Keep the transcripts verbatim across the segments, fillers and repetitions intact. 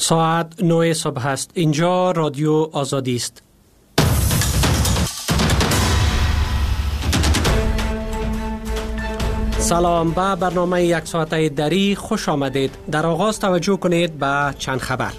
ساعت نه صبح است. اینجا رادیو آزادی است. سلام، به برنامه یک ساعته دری خوش آمدید. در آغاز توجه کنید به چند خبر.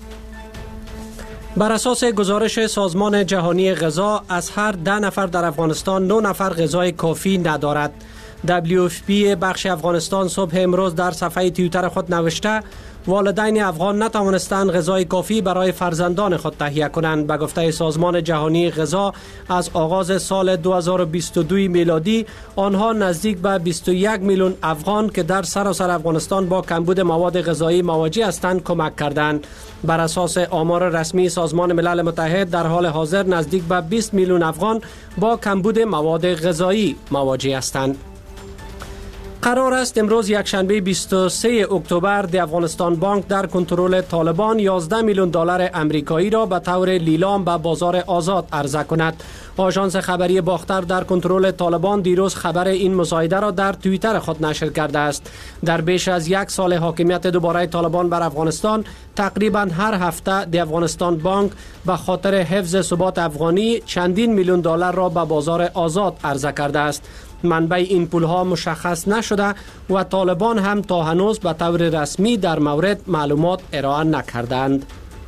بر اساس گزارش سازمان جهانی غذا، از هر ده نفر در افغانستان نه نفر غذای کافی ندارد. دبلیو اف پی بخش افغانستان صبح امروز در صفحه توییتر خود نوشته والدین افغان نتوانستند غذای کافی برای فرزندان خود تهیه کنند. به گفته سازمان جهانی غذا، از آغاز سال دو هزار و بیست و دو میلادی آنها نزدیک به بیست و یک میلیون افغان که در سراسر افغانستان با کمبود مواد غذایی مواجه هستند کمک کردند. بر اساس آمار رسمی سازمان ملل متحد، در حال حاضر نزدیک به بیست میلیون افغان با کمبود مواد غذایی مواجه هستند. قرار است امروز یکشنبه بیست و سوم اکتبر دی افغانستان بانک در کنترل طالبان یازده میلیون دلار امریکایی را به طور لیلام به بازار آزاد عرضه کند. آژانس خبری باختر در کنترل طالبان دیروز خبر این مساعده را در توییتر خود نشر کرده است. در بیش از یک سال حاکمیت دوباره طالبان بر افغانستان، تقریبا هر هفته دی افغانستان بانک به خاطر حفظ ثبات افغانی چندین میلیون دلار را به بازار آزاد عرضه کرده است. منبع این پولها مشخص نشده و طالبان هم تا هنوز به طور رسمی در مورد معلومات ارائه نکردند.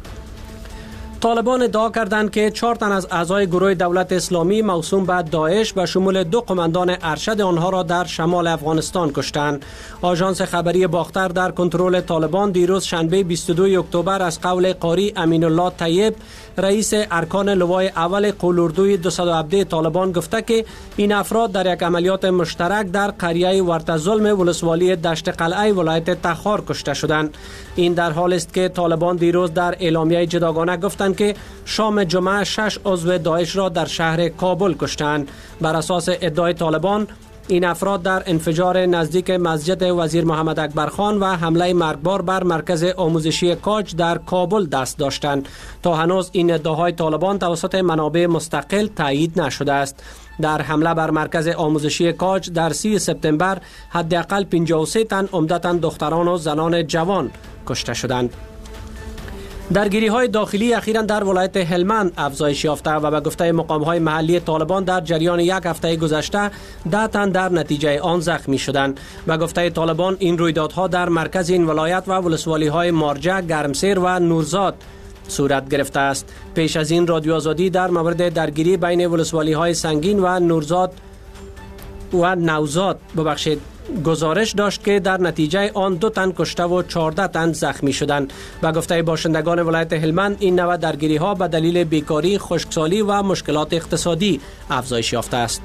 طالبان ادعا کردند که چهار تن از اعضای گروه دولت اسلامی موسوم به داعش و شمول دو قماندان ارشد آنها را در شمال افغانستان کشتند. آژانس خبری باختر در کنترل طالبان دیروز شنبه بیست و دوم اکتبر از قول قاری امین الله طیب، رئیس ارکان لوای اول قولوردوی دویست و هفده طالبان، گفته که این افراد در یک عملیات مشترک در قریه ورتظلم ولسوالی دشت قلعه ولایت تخار کشته شدند. این در حالی است که طالبان دیروز در اعلامیه جداگانه گفتند که شام جمعه شش عضو داعش را در شهر کابل کشتند. بر اساس ادعای طالبان، این افراد در انفجار نزدیک مسجد وزیر محمد اکبر خان و حمله مرگبار بر مرکز آموزشی کاج در کابل دست داشتند. تا هنوز این ادعاهای طالبان توسط منابع مستقل تایید نشده است. در حمله بر مرکز آموزشی کاج در سوم سپتامبر حداقل پنجاه و سه تن عمدتاً دختران و زنان جوان کشته شدند. درگیری های داخلی اخیراً در ولایت هلمند افزایش یافته و به گفته مقام های محلی طالبان در جریان یک هفته گذشته ده تن در نتیجه آن زخمی شدند. به گفته طالبان، این رویدادها در مرکز این ولایت و ولسوالی های مارجه، گرمسیر و نورزاد صورت گرفته است. پیش از این رادیو آزادی در مورد درگیری بین ولسوالی های سنگین و نورزاد و نوزاد ببخشید گزارش داشت که در نتیجه آن دو تن کشته و چهارده تن زخمی شدند. به گفته باشندگان ولایت هلمند، این نوع درگیری ها به دلیل بیکاری، خشکسالی و مشکلات اقتصادی افزایش یافته است.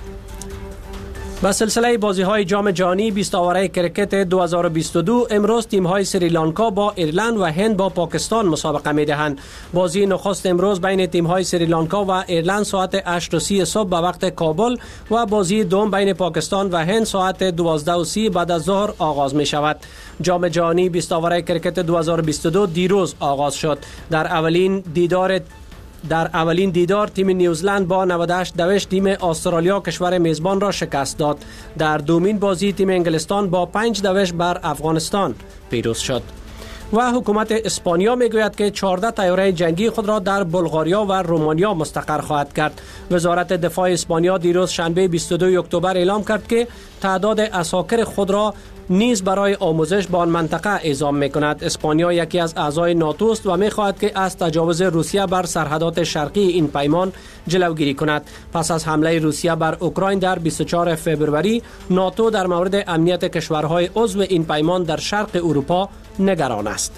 به سلسله بازی های جام جهانی بیست آوره کرکت دو هزار و بیست و دو، امروز تیم های سریلانکا با ایرلند و هند با پاکستان مسابقه می دهند. بازی نخست امروز بین تیم های سریلانکا و ایرلند ساعت هشت و سی صبح به وقت کابل و بازی دوم بین پاکستان و هند ساعت دوازده و سی بعد از ظهر آغاز می شود. جام جهانی بیست آوره کرکت دو هزار و بیست و دو دیروز آغاز شد. در اولین دیدار در اولین دیدار تیم نیوزلند با نود و هشت دویست تیم استرالیا کشور میزبان را شکست داد. در دومین بازی تیم انگلستان با پنج دویست بر افغانستان پیروز شد. و حکومت اسپانیا میگوید که چهارده طیاره جنگی خود را در بلغاریا و رومانیا مستقر خواهد کرد. وزارت دفاع اسپانیا دیروز شنبه بیست و دوم اکتبر اعلام کرد که تعداد عساکر خود را نیز برای آموزش به آن منطقه اعزام می‌کند. اسپانیا یکی از اعضای ناتو است و می‌خواهد که از تجاوز روسیه بر سرحدات شرقی این پیمان جلوگیری کند. پس از حمله روسیه بر اوکراین در بیست و چهارم فوریه، ناتو در مورد امنیت کشورهای عضو این پیمان در شرق اروپا نگران است.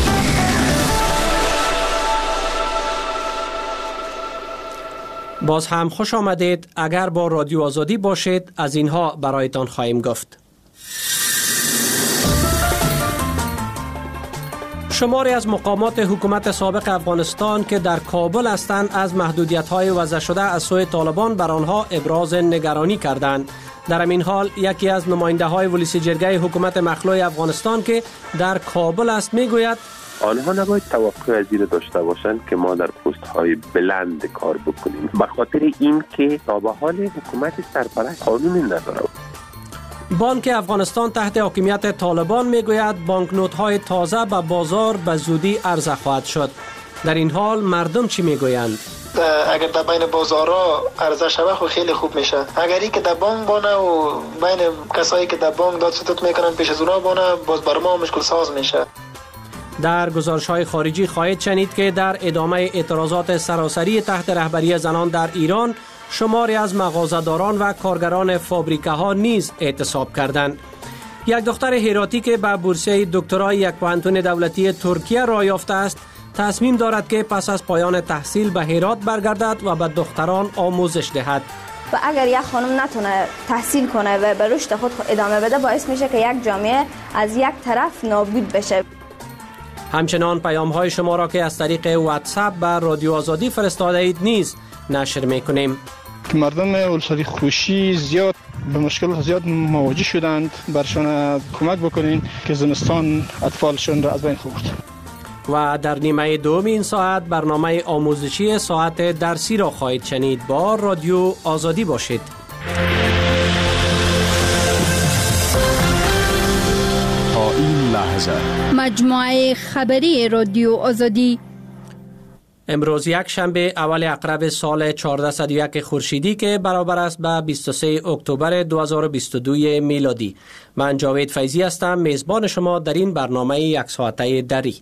باز هم خوش آمدید. اگر با رادیو آزادی باشید از اینها برایتان خواهیم گفت. شماری از مقامات حکومت سابق افغانستان که در کابل هستند از محدودیت‌های وضع شده از سوی طالبان بر آنها ابراز نگرانی کردند. در همین حال یکی از نماینده‌های ولسی جرگه حکومت مخلوع افغانستان که در کابل است میگوید آنها نباید توقع از این داشته باشند که ما در پست های بلند کار بکنیم، به خاطر این که تا به حال حکومت سرپرست قانون نداره. بانک افغانستان تحت حاکمیت طالبان میگوید بانکنوت‌های تازه به بازار به زودی عرضه خواهد شد. در این حال مردم چی میگویند؟ اگر در بین بازارها عرضه شود خو خیلی خوب میشه. اگر این که در بانک بانه و بین کسایی که در بانک داد ستد میکنن پیش از اونها بانه باز بر ما مشکل ساز میشه. در گزارش‌های خارجی خواهید شنید که در ادامه اعتراضات سراسری تحت رهبری زنان در ایران، شماری از مغازه‌داران و کارگران فابریکه‌ها نیز اعتصاب کردند. یک دختر هراتی که به بورسیه دکترای یک پوهنتون دولتی ترکیه راه یافته است، تصمیم دارد که پس از پایان تحصیل به هرات برگردد و به دختران آموزش دهد. و اگر یک خانم نتونه تحصیل کنه و به رشد خود ادامه بده، باعث میشه که یک جامعه از یک طرف نابود بشه. همچنان پیام‌های شما را که از طریق واتساپ به رادیو آزادی فرستاده اید نیز نشر می‌کنیم. مردم ولسوالی خوشی زیاد به مشکل زیاد مواجه شدند، برشان کمک بکنین که زمستان اطفالشون را از بین برد. و در نیمه دوم این ساعت برنامه آموزشی ساعت درسی را خواهید شنید. با رادیو آزادی باشید. تا این لحظه مجموعه خبری رادیو آزادی. امروز یک شنبه اول عقرب سال چهارصد و یک خورشیدی که برابر است به بیست و سه اکتبر دو هزار و بیست و دو میلادی. من جاوید فیضی هستم، میزبان شما در این برنامه یک ساعته دری.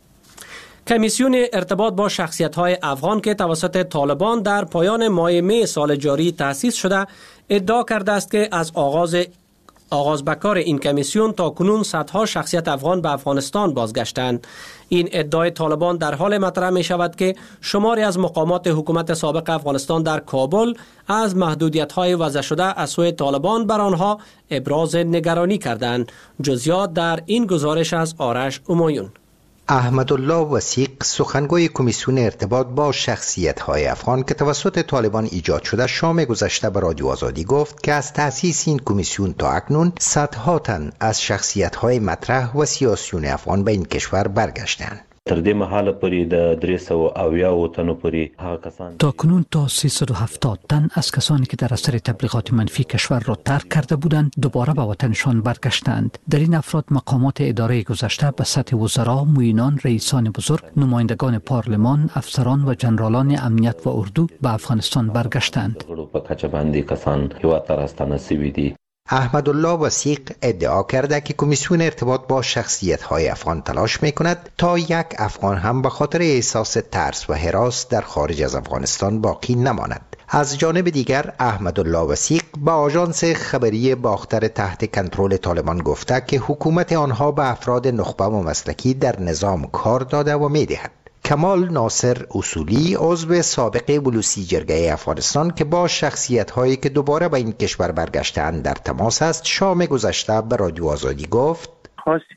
کمیسیون ارتباط با شخصیت‌های افغان که توسط طالبان در پایان ماه می سال جاری تأسیس شده، ادعا کرده است که از آغاز آغاز به کار این کمیسیون تا کنون صدها شخصیت افغان به افغانستان بازگشتند. این ادعای طالبان در حال مطرح می شود که شماری از مقامات حکومت سابق افغانستان در کابل از محدودیت‌های وضع شده از سوی طالبان بر آنها ابراز نگرانی کردند. جزئیات در این گزارش از آرش امایون. احمدالله وثیق، سخنگوی کمیسیون ارتباط با شخصیت‌های افغان که توسط طالبان ایجاد شده، شام گذشته به رادیو آزادی گفت که از تأسیس این کمیسیون تا اکنون صدها تن از شخصیت‌های مطرح و سیاسیون افغان به این کشور برگشتند. تر دې مهاله پورې د درې سوه اویا تنو پورې هغه کسان تا کنون تا سیصد و هفتاد تن از کسانی که در اثر تبلیغات منفی کشور را ترک کرده بودند دوباره به وطنشان برگشتند. در این افراد مقامات اداره گذشته به سطح وزرا، معینان، رئیسان بزرگ، نمایندگان پارلمان، افسران و جنرالان امنیت و اردو به افغانستان برگشتند. په کچه باندې کسان هیواد ته راستانه شوي دي. احمدالله وثیق ادعا کرده که کمیسیون ارتباط با شخصیت‌های افغان تلاش می‌کند تا یک افغان هم به خاطر احساس ترس و هراس در خارج از افغانستان باقی نماند. از جانب دیگر احمدالله وثیق به آژانس خبری باختر تحت کنترل طالبان گفته که حکومت آنها به افراد نخبه و مسلکی در نظام کار داده و می‌دهد. کمال ناصر اصولی، عضو سابق بلوچی جرگه افغانستان که با شخصیت‌هایی که دوباره به این کشور برگشته‌اند در تماس است، شام گذشته به رادیو آزادی گفت خاص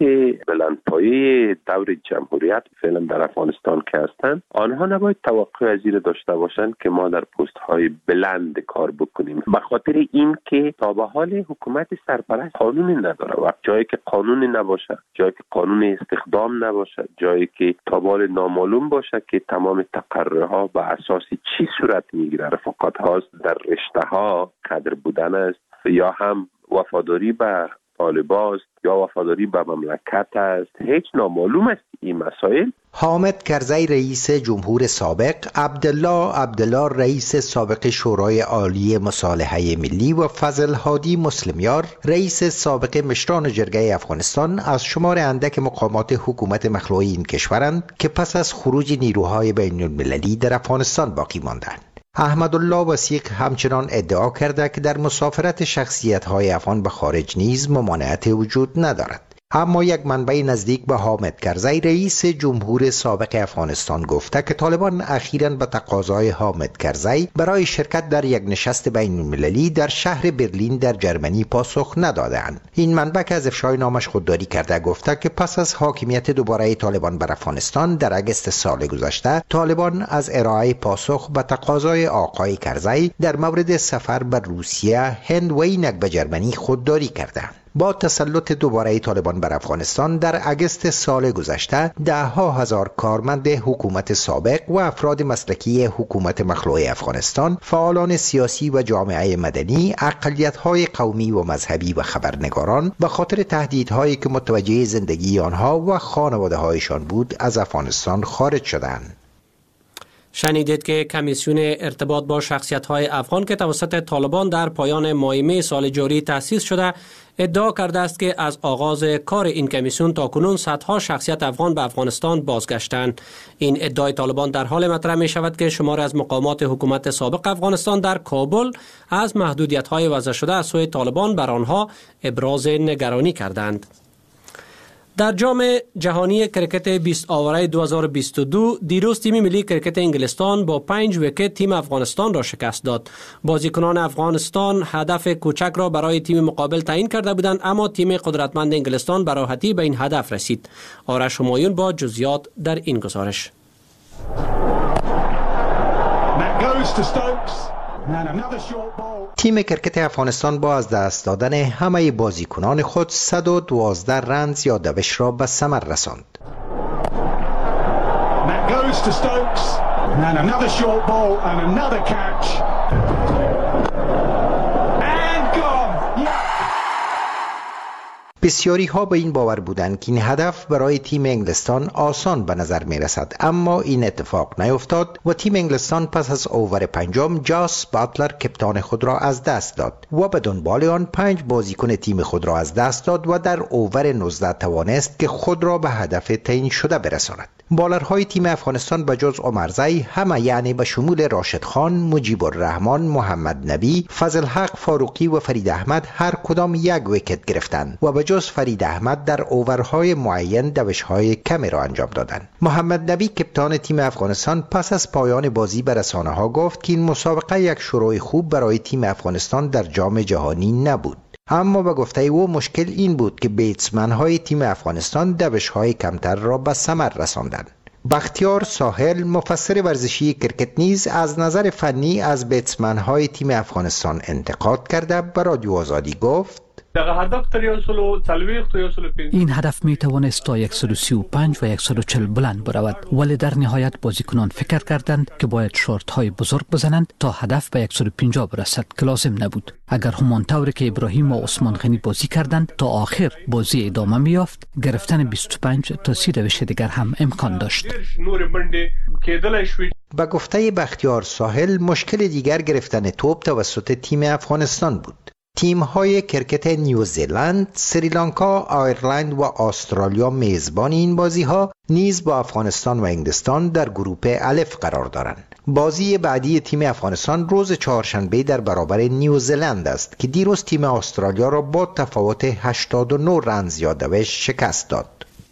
بلندپایه دور جمهوریت فعلا در افغانستان که هستند، آنها نباید توقع از این داشته باشند که ما در پست های بلند کار بکنیم، به خاطر این که تا به حال حکومت سرپرست قانونی نداره و جایی که قانونی نباشه، جایی که قانون استخدام نباشه، جایی که تا به حال نامعلوم باشه که تمام تقررها به اساس چی صورت میگیره، رفاقت هاست در رشته ها، کادر بودن است یا هم وفاداری به طالبان است یا وفاداری به مملکت است، هیچ نامعلوم است این مسائل. حامد کرزی رئیس جمهور سابق، عبدالله عبدالله رئیس سابق شورای عالی مصالحه ملی و فضل هادی مسلمیار رئیس سابق مشران جرگه افغانستان از شمار اندک مقامات حکومت مخلوع این کشورند که پس از خروج نیروهای بین المللی در افغانستان باقی ماندند. احمدالله وثیق همچنان ادعا کرده که در مسافرت شخصیت‌های افغان به خارج نیز ممانعت وجود ندارد. اما یک منبع نزدیک به حامد کرزی رئیس جمهور سابق افغانستان گفته که طالبان اخیراً به تقاضای حامد کرزی برای شرکت در یک نشست بین المللی در شهر برلین در جرمنی پاسخ ندادند. این منبع که از افشای نامش خودداری کرده گفته که پس از حاکمیت دوباره طالبان بر افغانستان در اگست سال گذشته، طالبان از ارائه پاسخ به تقاضای آقای کرزی در مورد سفر به روسیه، هند و اینک به جرمنی خودداری کردند. با تسلط دوباره طالبان بر افغانستان در اگست سال گذشته ده ها هزار کارمند حکومت سابق و افراد مسلکی حکومت مخلوع افغانستان، فعالان سیاسی و جامعه مدنی، اقلیت‌های قومی و مذهبی و خبرنگاران به خاطر تهدیدهایی که متوجه زندگی آنها و خانواده‌هایشان بود از افغانستان خارج شدند. شنیدید که کمیسیون ارتباط با شخصیت‌های افغان که توسط طالبان در پایان ماه می سال جاری تأسیس شده ادعا کرده است که از آغاز کار این کمیسیون تاکنون صدها شخصیت افغان به افغانستان بازگشتند. این ادعای طالبان در حال مطرح می شود که شمار از مقامات حکومت سابق افغانستان در کابل از محدودیت‌های وضع شده از سوی طالبان بر آنها ابراز نگرانی کردند. در جام جهانی کرکت بیست آوره دو هزار و بیست و دو دیروز تیم ملی کرکت انگلستان با پنج ویکت تیم افغانستان را شکست داد. بازیکنان افغانستان هدف کوچک را برای تیم مقابل تعیین کرده بودند، اما تیم قدرتمند انگلستان به راحتی به این هدف رسید. آرش همایون با جزئیات در این گزارش. تیم کرکت افغانستان با از دست دادن همه بازیکنان خود صد و دوازده رنز یا دوش را به ثمر رساند. بسیاری ها به این باور بودند که این هدف برای تیم انگلستان آسان به نظر می رسد، اما این اتفاق نیفتاد و تیم انگلستان پس از اوور پنجم جاس باتلر کپتان خود را از دست داد و به دنبال آن پنج بازیکن تیم خود را از دست داد و در اوور نوزده توانست که خود را به هدف تعیین شده برساند. بالرهای تیم افغانستان به جز عمرزی همه، یعنی به شمول راشد خان، مجیب الرحمن، محمد نبی، فضل حق فاروقی و فرید احمد هر کدام یک ویکت گرفتند و به جز فرید احمد در اوورهای معین دوش‌های کمی را انجام دادند. محمد نبی کپتان تیم افغانستان پس از پایان بازی به رسانه‌ها گفت که این مسابقه یک شروع خوب برای تیم افغانستان در جام جهانی نبود، اما به گفته او مشکل این بود که بیتسمن های تیم افغانستان دوش های کمتر را به ثمر رساندند. بختیار ساحل مفسر ورزشی کرکت نیز از نظر فنی از بیتسمن های تیم افغانستان انتقاد کرده به رادیو آزادی گفت این هدف می توانست تا صد و سی و پنج و صد و چهل بلند برود، ولی در نهایت بازیکنان فکر کردند که باید شورت های بزرگ بزنند تا هدف به صد و پنجاه برسد که لازم نبود. اگر همان طوری که ابراهیم و عثمان غنی بازی کردند تا آخر بازی ادامه می یافت، گرفتن بیست و پنج تا سی دوش دیگر هم امکان داشت. به گفته بختیار ساحل مشکل دیگر گرفتن توپ توسط تیم افغانستان بود. تیم‌های کرکت نیوزیلند، سریلانکا، آیرلند و استرالیا میزبان این بازی‌ها نیز با افغانستان و انگلستان در گروه الف قرار دارند. بازی بعدی تیم افغانستان روز چهارشنبه در برابر نیوزیلند است که دیروز تیم استرالیا را با تفاوت هشتاد و نه رنز یا دوش شکست داد.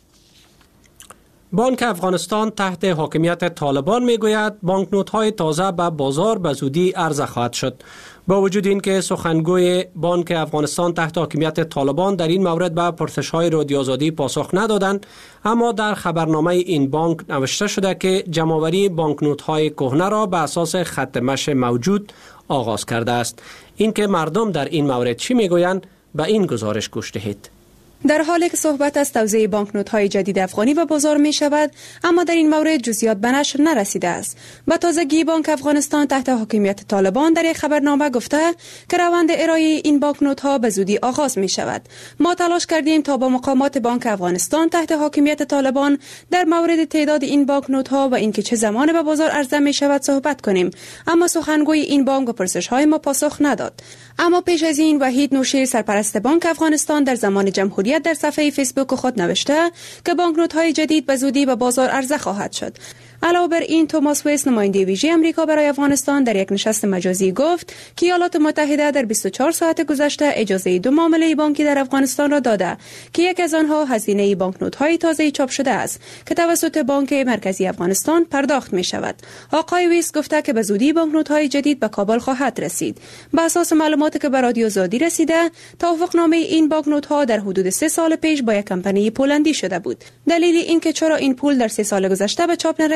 بانک افغانستان تحت حاکمیت طالبان میگوید بانکنوت‌های تازه به بازار به زودی عرضه خواهد شد. با وجود اینکه سخنگوی بانک افغانستان تحت حاکمیت طالبان در این مورد به پرسش‌های رادیو آزادی پاسخ ندادند، اما در خبرنامه این بانک نوشته شده که جمع‌آوری بانکنوت‌های کهنه را به اساس خط مشی موجود آغاز کرده است. اینکه مردم در این مورد چی میگویند به این گزارش گوش دهید. در حالی که صحبت از توزیع بانکنوت‌های جدید افغانی به بازار می شود، اما در این مورد جزئیات به نشر نرسیده است. به تازگی بانک افغانستان تحت حاکمیت طالبان در یک خبرنامه گفته که روند ارائه این بانکنوت‌ها به زودی آغاز می شود. ما تلاش کردیم تا با مقامات بانک افغانستان تحت حاکمیت طالبان در مورد تعداد این بانکنوت‌ها و اینکه چه زمان به بازار عرضه می شود صحبت کنیم، اما سخنگوی این بانک به پرسش‌های ما پاسخ نداد. اما پیش از این وحید نوشیر سرپرست بانک افغانستان در زمان جمهوریت در صفحه فیسبوک خود نوشته که بانکنوت‌های جدید به زودی به بازار عرضه خواهد شد. علاوه بر این توماس ویس نماینده ویژه امریکا برای افغانستان در یک نشست مجازی گفت که ایالات متحده در بیست و چهار ساعت گذشته اجازه دو معامله بانکی در افغانستان را داده که یک از آنها هزینه بانکنوت‌های تازه چاپ شده است که توسط بانک مرکزی افغانستان پرداخت می شود. آقای ویس گفته که به زودی بانکنوت‌های جدید به کابل خواهد رسید. به اساس معلوماتی که به رادیو آزادی رسیده، توافقنامه این بانکنوت‌ها در حدود سه سال پیش با یک کمپانی پولندی شده بود. دلیل اینکه چرا این پول در سه سال گذشته به چاپ نرسید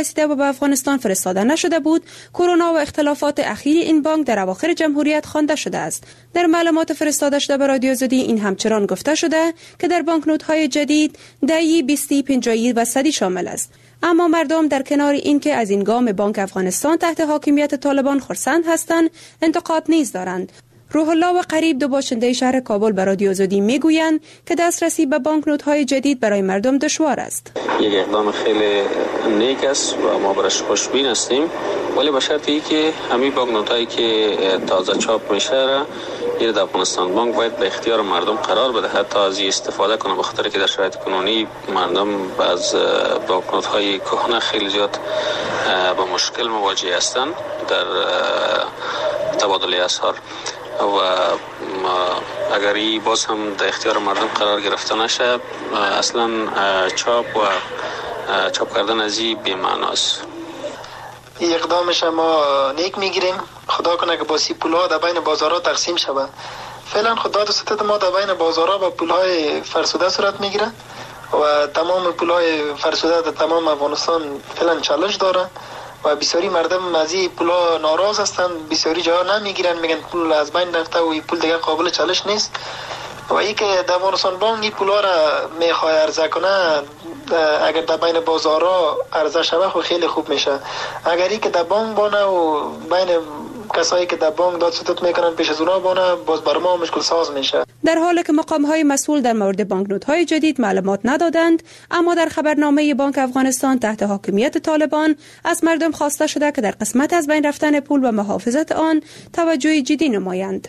رسیده و به افغانستان فرستاده نشده بود، کرونا و اختلافات اخیر این بانک در اواخر جمهوریت خوانده شده است. در معلومات فرستاده شده به رادیو آزادی این همچنان گفته شده که در بانکنوت‌های جدید دهی، بیستی، پنجاهی و صدی شامل است. اما مردم در کنار این که از این گام بانک افغانستان تحت حاکمیت طالبان خرسند هستند، انتقاد نیز دارند. روح الله و قریب، دو باشنده شهر کابل، به رادیو آزادی میگویند که دسترسی به بانکنوت‌های جدید برای مردم دشوار است. یک اقدام خیلی نیک است و ما برش خوشبین هستیم، ولی به شرطی که همین بانکنوت‌هایی که تازه چاپ میشه را این در افغانستان بانک باید به اختیار مردم قرار بده تا از استفاده کنه، به خاطر که در شرایط کنونی مردم از بانکنوت‌های کهنه خیلی زیاد با مشکل مواجه هستند در تبادل اسعار و اگر این باز هم در اختیار مردم قرار گرفته نشه، اصلا چاپ و چاپ کردن از این بی‌معناست. این اقدامش ما نیک میگیریم. خدا کنه که با سی پولها در بین بازارها تقسیم شود. فعلا خدا دو ستت ما در بین بازارها با پولهای فرسوده صورت میگیره و تمام پولهای فرسوده در تمام افغانستان فعلا چالش داره و بسیاری مردم از این پولا ناراض هستند. بسیاری جاها نمیگیرن، میگن پول از بین رفته و این پول دیگه قابل چالش نیست. و ای که در افغانستان بانک این پولا را میخواه عرضه کنه، اگر در بین بازارها عرضه شود خب خیلی خوب میشه. اگر ای که در بانک بانه و بین کسایی که در بانک داد ستت میکنن پیش از اونا بانه، باز بر ما مشکل ساز میشه. در حالی که مقام‌های مسئول در مورد بانکنوت‌های جدید معلومات ندادند، اما در خبرنامه بانک افغانستان تحت حاکمیت طالبان از مردم خواسته شده که در قسمت از بین رفتن پول و محافظت آن توجه جدی نمایند.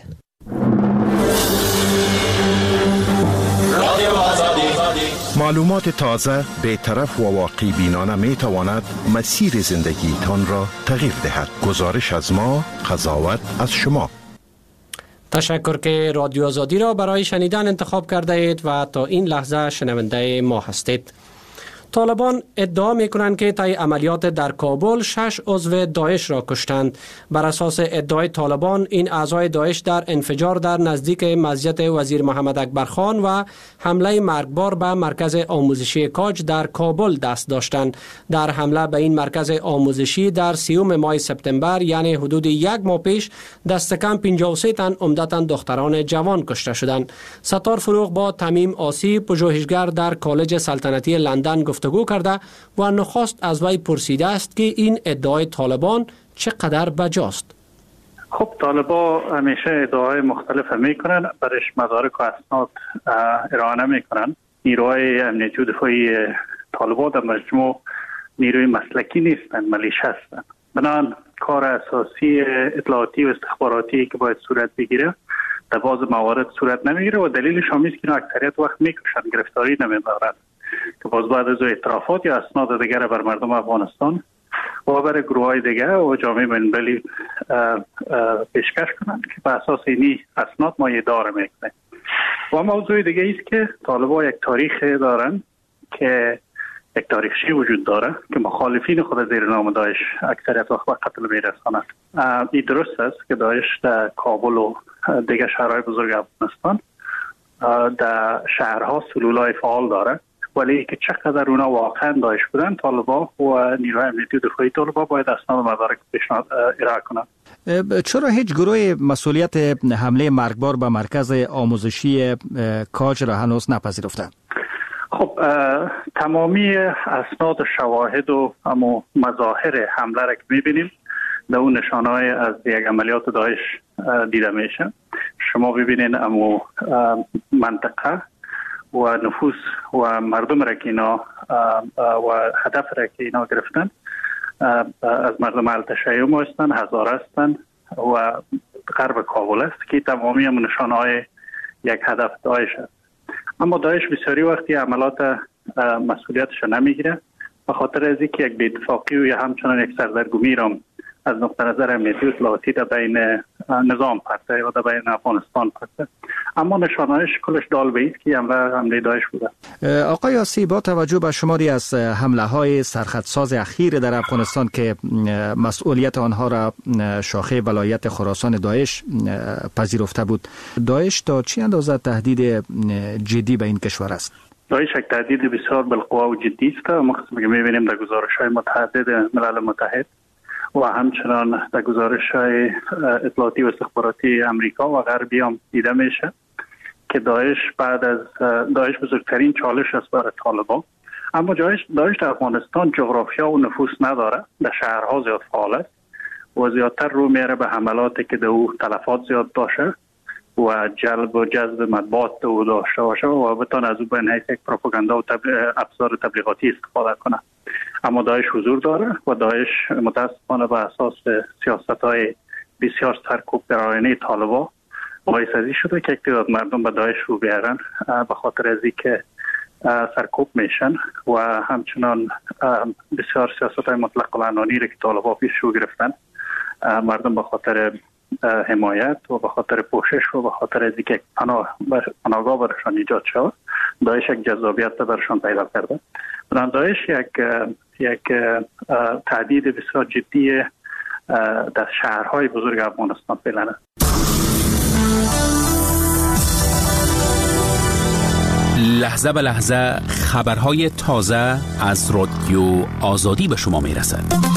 معلومات تازه، بی‌طرف و واقعی بینانه می تواند مسیر زندگی تان را تغییر دهد. گزارش از ما، قضاوت از شما. تشکر که رادیو آزادی را برای شنیدن انتخاب کرده اید و تا این لحظه شنونده ما هستید. طالبان ادعا می کنند که طی عملیات در کابل شش عضو داعش را کشتند. بر اساس ادعای طالبان، این اعضای داعش در انفجار در نزدیک مسجد وزیر محمد اکبر خان و حمله مرگبار به مرکز آموزشی کاج در کابل دست داشتند. در حمله به این مرکز آموزشی در سیوم ماه سپتامبر، یعنی حدود یک ماه پیش، دست کم پنجاه و سه تن عمدتاً دختران جوان کشته شدند. ستار فروغ با تمیم آسی، پژوهشگر در کالج سلطنتی لندن گفتگو کرده و نخست از وی پرسیده است که این ادعای طالبان چقدر بجاست. خب طالبا همیشه ادعای مختلف میکنن، برش مدارک و اسناد ارائه نمیکنن. نیروهای امنیتی و دفاعی طالبا در مجموع نیروی مسلکی نیستند، ملیشه هستند. بنابراین کار اساسی اطلاعاتی و استخباراتی که باید صورت بگیره در بعض موارد صورت نمیگیره و دلیلش هم است که اکثریت وقت میکشن، گرفتاری نمیدارن که باز بعد از اعترافات یا اسناد دیگر بر مردم افغانستان و برای گروه های دیگر و جامعه بین‌المللی پیشکش کنند که به اساس اینی اسناد ما اداره میکنه. و موضوع دیگه است که طالبان یک تاریخ دارن که یک تاریخچه وجود داره که مخالفین خود زیر نام داعش اکثریت وقت به قتل میرساند. این درست است که داعش در کابل و دیگر شهرهای بزرگ افغانستان در شهرها سلولای فعال داره، ولی که چقدر اونا واقعا داعش بودن، طالبان و نیروهای امنیتی و دفاعی طالبان باید اسناد و مدارک پیشنهاد ارائه کنند. چرا هیچ گروه مسئولیت حمله مرگبار به مرکز آموزشی کاج را هنوز نپذیرفته؟ خب تمامی اسناد و شواهد و اما مظاهر حمله را که میبینیم در اون نشانه‌های از یک عملیات داعش دیده میشه. شما ببینین اما منطقه و نفوس و مردم را که اینا و هدف را که اینا گرفتن از مردم التشیع هستند، هزاره هستند و غرب کابل است که تمامی هم نشانه‌های یک هدف داعش است. اما داعش بسیاری وقتی عملات مسئولیتش نمیگیره به خاطر از اینکه یک بی‌اتفاقی و یا همچنان یک سردرگمی را از نقطه نظر امنیتی و اطلاعاتی در بین نظام پرته و در بین افغانستان پرته. اما نشانه‌اش کلش دال به است که حمله داعش بوده. آقای یاسی، با توجه به شماری از حمله های سرخطساز اخیر در افغانستان که مسئولیت آنها را شاخه ولایت خراسان داعش پذیرفته بود، داعش تا چه اندازه تهدید جدی به این کشور است؟ داعش یک تهدید بسیار بالقوه و جدی است. ما می‌بینیم در گزارش‌های متعدد ملل متحد و همچنان در گزارش‌های اطلاعاتی و استخباراتی امریکا و غربی هم دیده میشه که داعش بعد از داعش بزرگترین چالش است برای طالبان. اما داعش داعش در افغانستان جغرافیا و نفوذ نداره، در شهرها زیاد فعال است و زیادتر رو میره به حملاتی که در او تلفات زیاد داشته و جلب و جذب مطبوعات او داشته باشه و بتونه از او به نحیث یک پروپاگاندا و ابزار تبلیغاتی استفاده کنه. اما داعش حضور داره و داعش متاسفانه به اساس سیاست‌های بسیار سرکوب در آینه طالبان باعث ازی شده که یک تعداد مردم به داعش رو بیارن به خاطر ازی که سرکوب میشن و همچنان بسیار سیاست‌های مطلق العنانی را که طالبان پیش رو گرفتن، مردم به خاطر حمایت و به خاطر پوشش و به خاطر از اینکه پناه پناهگاه برشان ایجاد شد، داعش یک جذابیت برشان پیدا کرده. بنابراین داعش یک یک تهدید بسیار جدی در شهرهای بزرگ افغانستان فعلا است. لحظه به لحظه خبرهای تازه از رادیو آزادی به شما میرسد.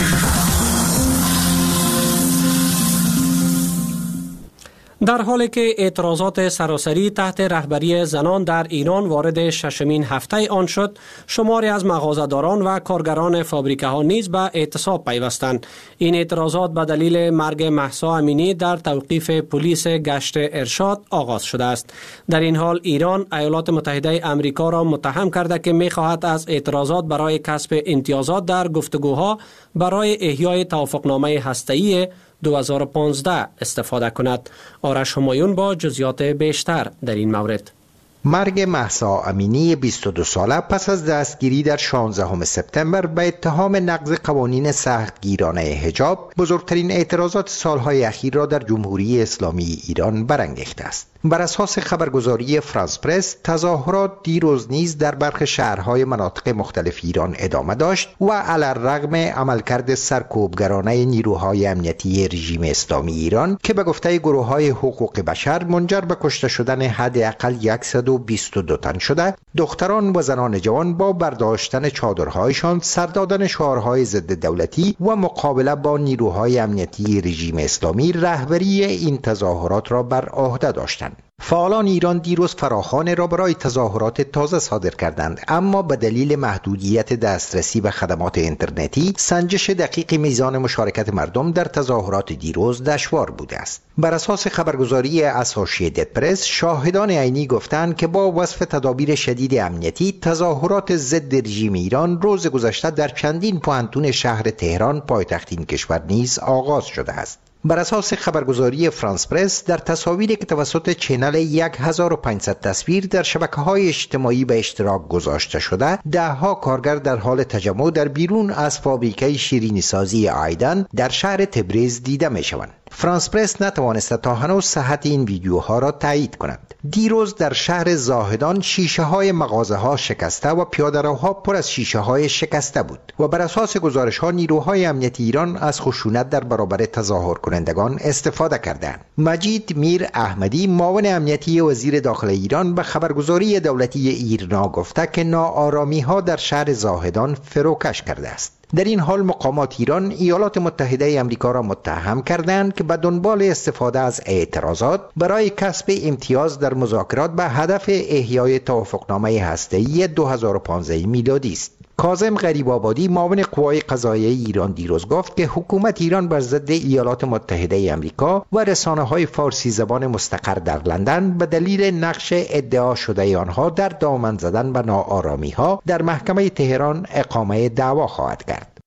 در حالی که اعتراضات سراسری تحت رهبری زنان در ایران وارد ششمین هفته آن شد، شماری از مغازه‌داران و کارگران فابریکه ها نیز به اعتصاب پیوستند. این اعتراضات به دلیل مرگ مهسا امینی در توقیف پلیس گشت ارشاد آغاز شده است. در این حال ایران ایالات متحده آمریکا را متهم کرده که می‌خواهد از اعتراضات برای کسب امتیازات در گفتگوها برای احیای توافقنامه هسته‌ای دو هزار و پانزده استفاده کند. آرش همایون با جزئیات بیشتر در این مورد. مرگ مهسا امینی بیست و دو ساله پس از دستگیری در شانزدهم سپتامبر به اتهام نقض قوانین سختگیرانه حجاب بزرگترین اعتراضات سالهای اخیر را در جمهوری اسلامی ایران برانگیخته است. بر اساس خبرگزاری فرانس پرس، تظاهرات دیروز نیز در برخی شهرهای مناطق مختلف ایران ادامه داشت و علی‌الرغم عملکرد سرکوبگرانه نیروهای امنیتی رژیم اسلامی ایران که به گفته گروه‌های حقوق بشر منجر به کشته شدن حداقل صد و بیست و دو تن شده، دختران و زنان جوان با برداشتن چادرهایشان، سر دادن شعارهای ضد دولتی و مقابله با نیروهای امنیتی رژیم اسلامی رهبری این تظاهرات را بر عهده داشتند. فعالان ایران دیروز فراخوان را برای تظاهرات تازه صادر کردند، اما به دلیل محدودیت دسترسی به خدمات اینترنتی سنجش دقیق میزان مشارکت مردم در تظاهرات دیروز دشوار بوده است. بر اساس خبرگزاری اسوسییتد پرس، شاهدان عینی گفتند که با وصف تدابیر شدید امنیتی، تظاهرات ضد رژیم ایران روز گذشته در چندین پوهنتون شهر تهران پایتخت این کشور نیز آغاز شده است. بر اساس خبرگزاری فرانس پرس، در تصاویری که توسط چینل هزار و پانصد تصویر در شبکه‌های اجتماعی به اشتراک گذاشته شده، ده‌ها کارگر در حال تجمع در بیرون از فابریکه شیرینی سازی آیدن در شهر تبریز دیده می‌شوند. فرانس پرس نتوانسته تا هنوز صحت این ویدیوها را تایید کند. دیروز در شهر زاهدان شیشه های مغازه ها شکسته و پیاده‌روها پر از شیشه های شکسته بود و بر اساس گزارش ها نیروهای امنیتی ایران از خشونت در برابر تظاهر کنندگان استفاده کردند. مجید میر احمدی، معاون امنیتی وزیر داخل ایران، به خبرگزاری دولتی ایرنا گفته که ناآرامی ها در شهر زاهدان فروکش کرده است. در این حال مقامات ایران ایالات متحده آمریکا را متهم کردند که به دنبال استفاده از اعتراضات برای کسب امتیاز در مذاکرات به هدف احیای توافقنامه هسته‌ای دو هزار و پانزده میلادی است. کاظم غریب‌آبادی، معاون قوای قضاییه ایران، دیروز گفت که حکومت ایران بر ضد ایالات متحده آمریکا و رسانه‌های فارسی زبان مستقر در لندن به دلیل نقش ادعا شده آنها در دامن زدن به ناآرامی‌ها در محکمه تهران اقامه دعوا خواهد کرد.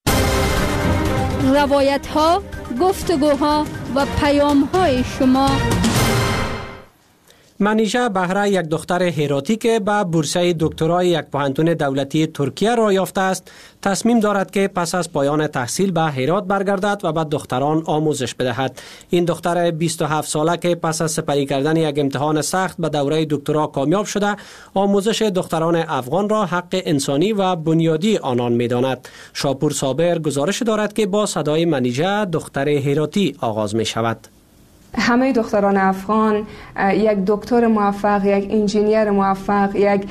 روایت‌ها، گفتگوها و پیام‌های شما. منیژه بهره، یک دختر هراتی که به بورسه دکترای یک پوهنتون دولتی ترکیه را یافته است، تصمیم دارد که پس از پایان تحصیل به هرات برگردد و به دختران آموزش بدهد. این دختر بیست و هفت ساله که پس از سپری کردن یک امتحان سخت به دوره دکترا کامیاب شده، آموزش دختران افغان را حق انسانی و بنیادی آنان می‌داند. شاپور صابر گزارش دارد که با صدای منیژه، دختر هراتی، آغاز می شود. همه دختران افغان یک دکتر موفق، یک انجینیر موفق، یک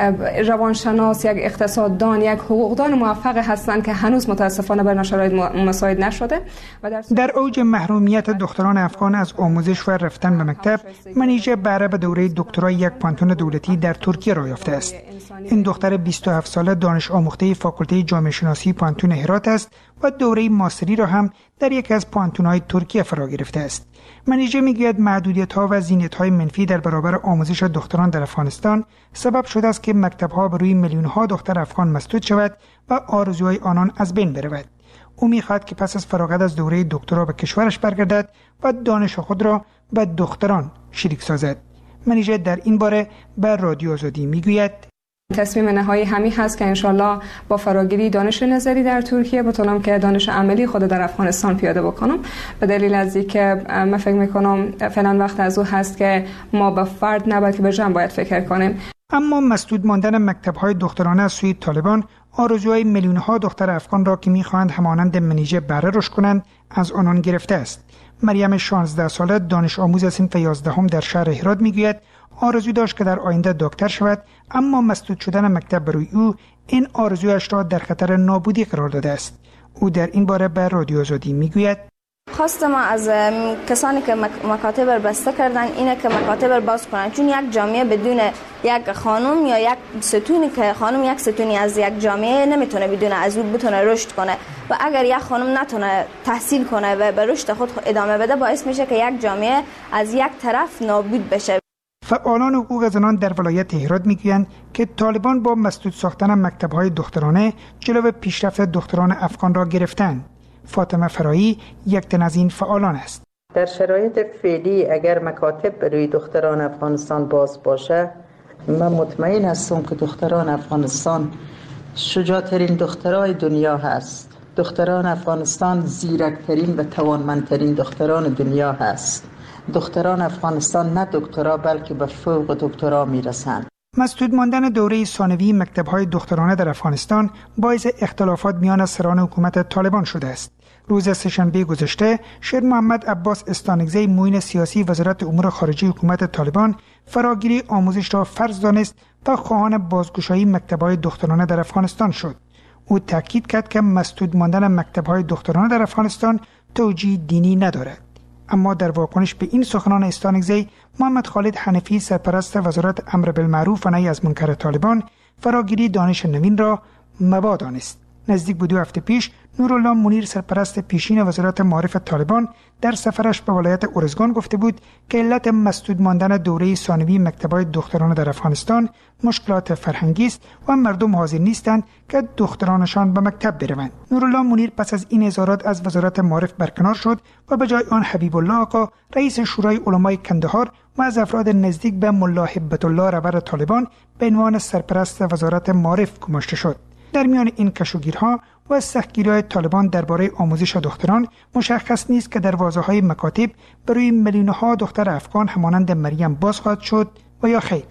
روانشناس، یک اقتصاددان، یک حقوقدان موفق هستند که هنوز متاسفانه بر شرایط مساعد نشده. و در, در اوج محرومیت دختران افغان از آموزش و رفتن به مکتب، منیژه بهره به دوره دکترای یک پانتون دولتی در ترکیه راه یافته است. این دختر بیست و هفت ساله دانش آموخته فاکولته جامعه شناسی پانتون هرات است و دوره ماستری را هم در یکی از پانتون‌های ترکیه فرا گرفته است. منیژه میگوید محدودیت‌ها و زینت‌های منفی در برابر آموزش دختران در افغانستان سبب شده است که مکتب‌ها بر روی میلیون‌ها دختر افغان مسدود شود و آرزوهای آنان از بین برود. او می‌خواهد که پس از فراغت از دوره دکترا به کشورش برگردد و دانش خود را به دختران شریک سازد. منیژه در این باره به رادیو آزادی میگوید: تصمیم نهایی همین هست که انشالله با فراگیری دانش نظری در ترکیه بتونم که دانش عملی خود در افغانستان پیاده بکنم. به دلیل از اینکه من فکر میکنم فعلا وقت از او هست که ما به فرد نه بلکه به جمع باید فکر کنیم. اما مسدود ماندن مکتب‌های دخترانه از سوی طالبان آرزوهای میلیون‌ها دختر افغان را که می‌خواهند همانند منیژه بهره رشد کنند از آنان گرفته است. مریم شانزده ساله دانش آموز صنف یازدهم در شهر هرات میگوید آرزو داشت که در آینده دکتر شود، اما مسدود شدن مکتب برای او این آرزویش را در خطر نابودی قرار داده است. او در این باره به رادیو آزادی میگوید: خواست ما از کسانی که مکاتب بسته کردن اینه که مکاتب باز کنن، چون یک جامعه بدون یک خانم یا یک ستونی که خانم یک ستونی از یک جامعه نمیتونه بدون از اون بتونه رشد کنه و اگر یک خانم نتونه تحصیل کنه و به رشد خود ادامه بده باعث میشه که یک جامعه از یک طرف نابود بشه. فعالان حقوق زنان در ولایت هرات میگویند که طالبان با مسدود ساختن مکتب‌های دخترانه جلو پیشرفت دختران افغان را گرفتند. فاطمه فرایی یک تن از این فعالان است. در شرایط فعلی اگر مکاتب برای دختران افغانستان باز باشه، من مطمئن هستم که دختران افغانستان شجاعترین دخترای دنیا هست. دختران افغانستان زیرکترین و توانمندترین دختران دنیا هست. دختران افغانستان نه دکترا بلکه به فوق دکترا میرسند. مسدود ماندن دوره ثانوی مکتب‌های دخترانه در افغانستان باعث اختلافات میان سران حکومت طالبان شده است. روز سه‌شنبه گذشته شیر محمد عباس استانکزی معین سیاسی وزارت امور خارجه حکومت طالبان فراگیری آموزش را فرض دانست و خواهان بازگشایی مکتب‌های دخترانه در افغانستان شد. او تاکید کرد که مسدود ماندن مکتب‌های دخترانه در افغانستان توجیه دینی ندارد. اما در واکنش به این سخنان استانکزی، محمد خالد حنفی سرپرست وزارت امر بالمعروف و نهی از منکر طالبان فراگیری دانش نوین را مباح دانست. نزدیک به دو هفته پیش نورالله منیر سرپرست پیشین وزارت معارف طالبان در سفرش به ولایت ارزگان گفته بود که علت مسدود ماندن دوره ثانوی مکتب‌های دخترانه در افغانستان مشکلات فرهنگی است و مردم حاضر نیستند که دخترانشان به مکتب بروند. نورالله منیر پس از این اظهارات از وزارت معارف برکنار شد و به جای آن حبیب الله آقا رئیس شورای علمای کندهار و از افراد نزدیک به ملا هبت الله رهبر طالبان به عنوان سرپرست وزارت معارف گماشته شد. در میان این کشوگیرها و سختگیری‌های طالبان درباره آموزش دختران مشخص نیست که دروازه‌های مکاتب برای میلیون‌ها دختر افغان همانند مریم باز خواهد شد و یا خیر.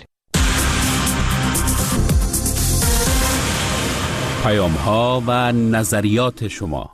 پیام‌ها و نظریات شما.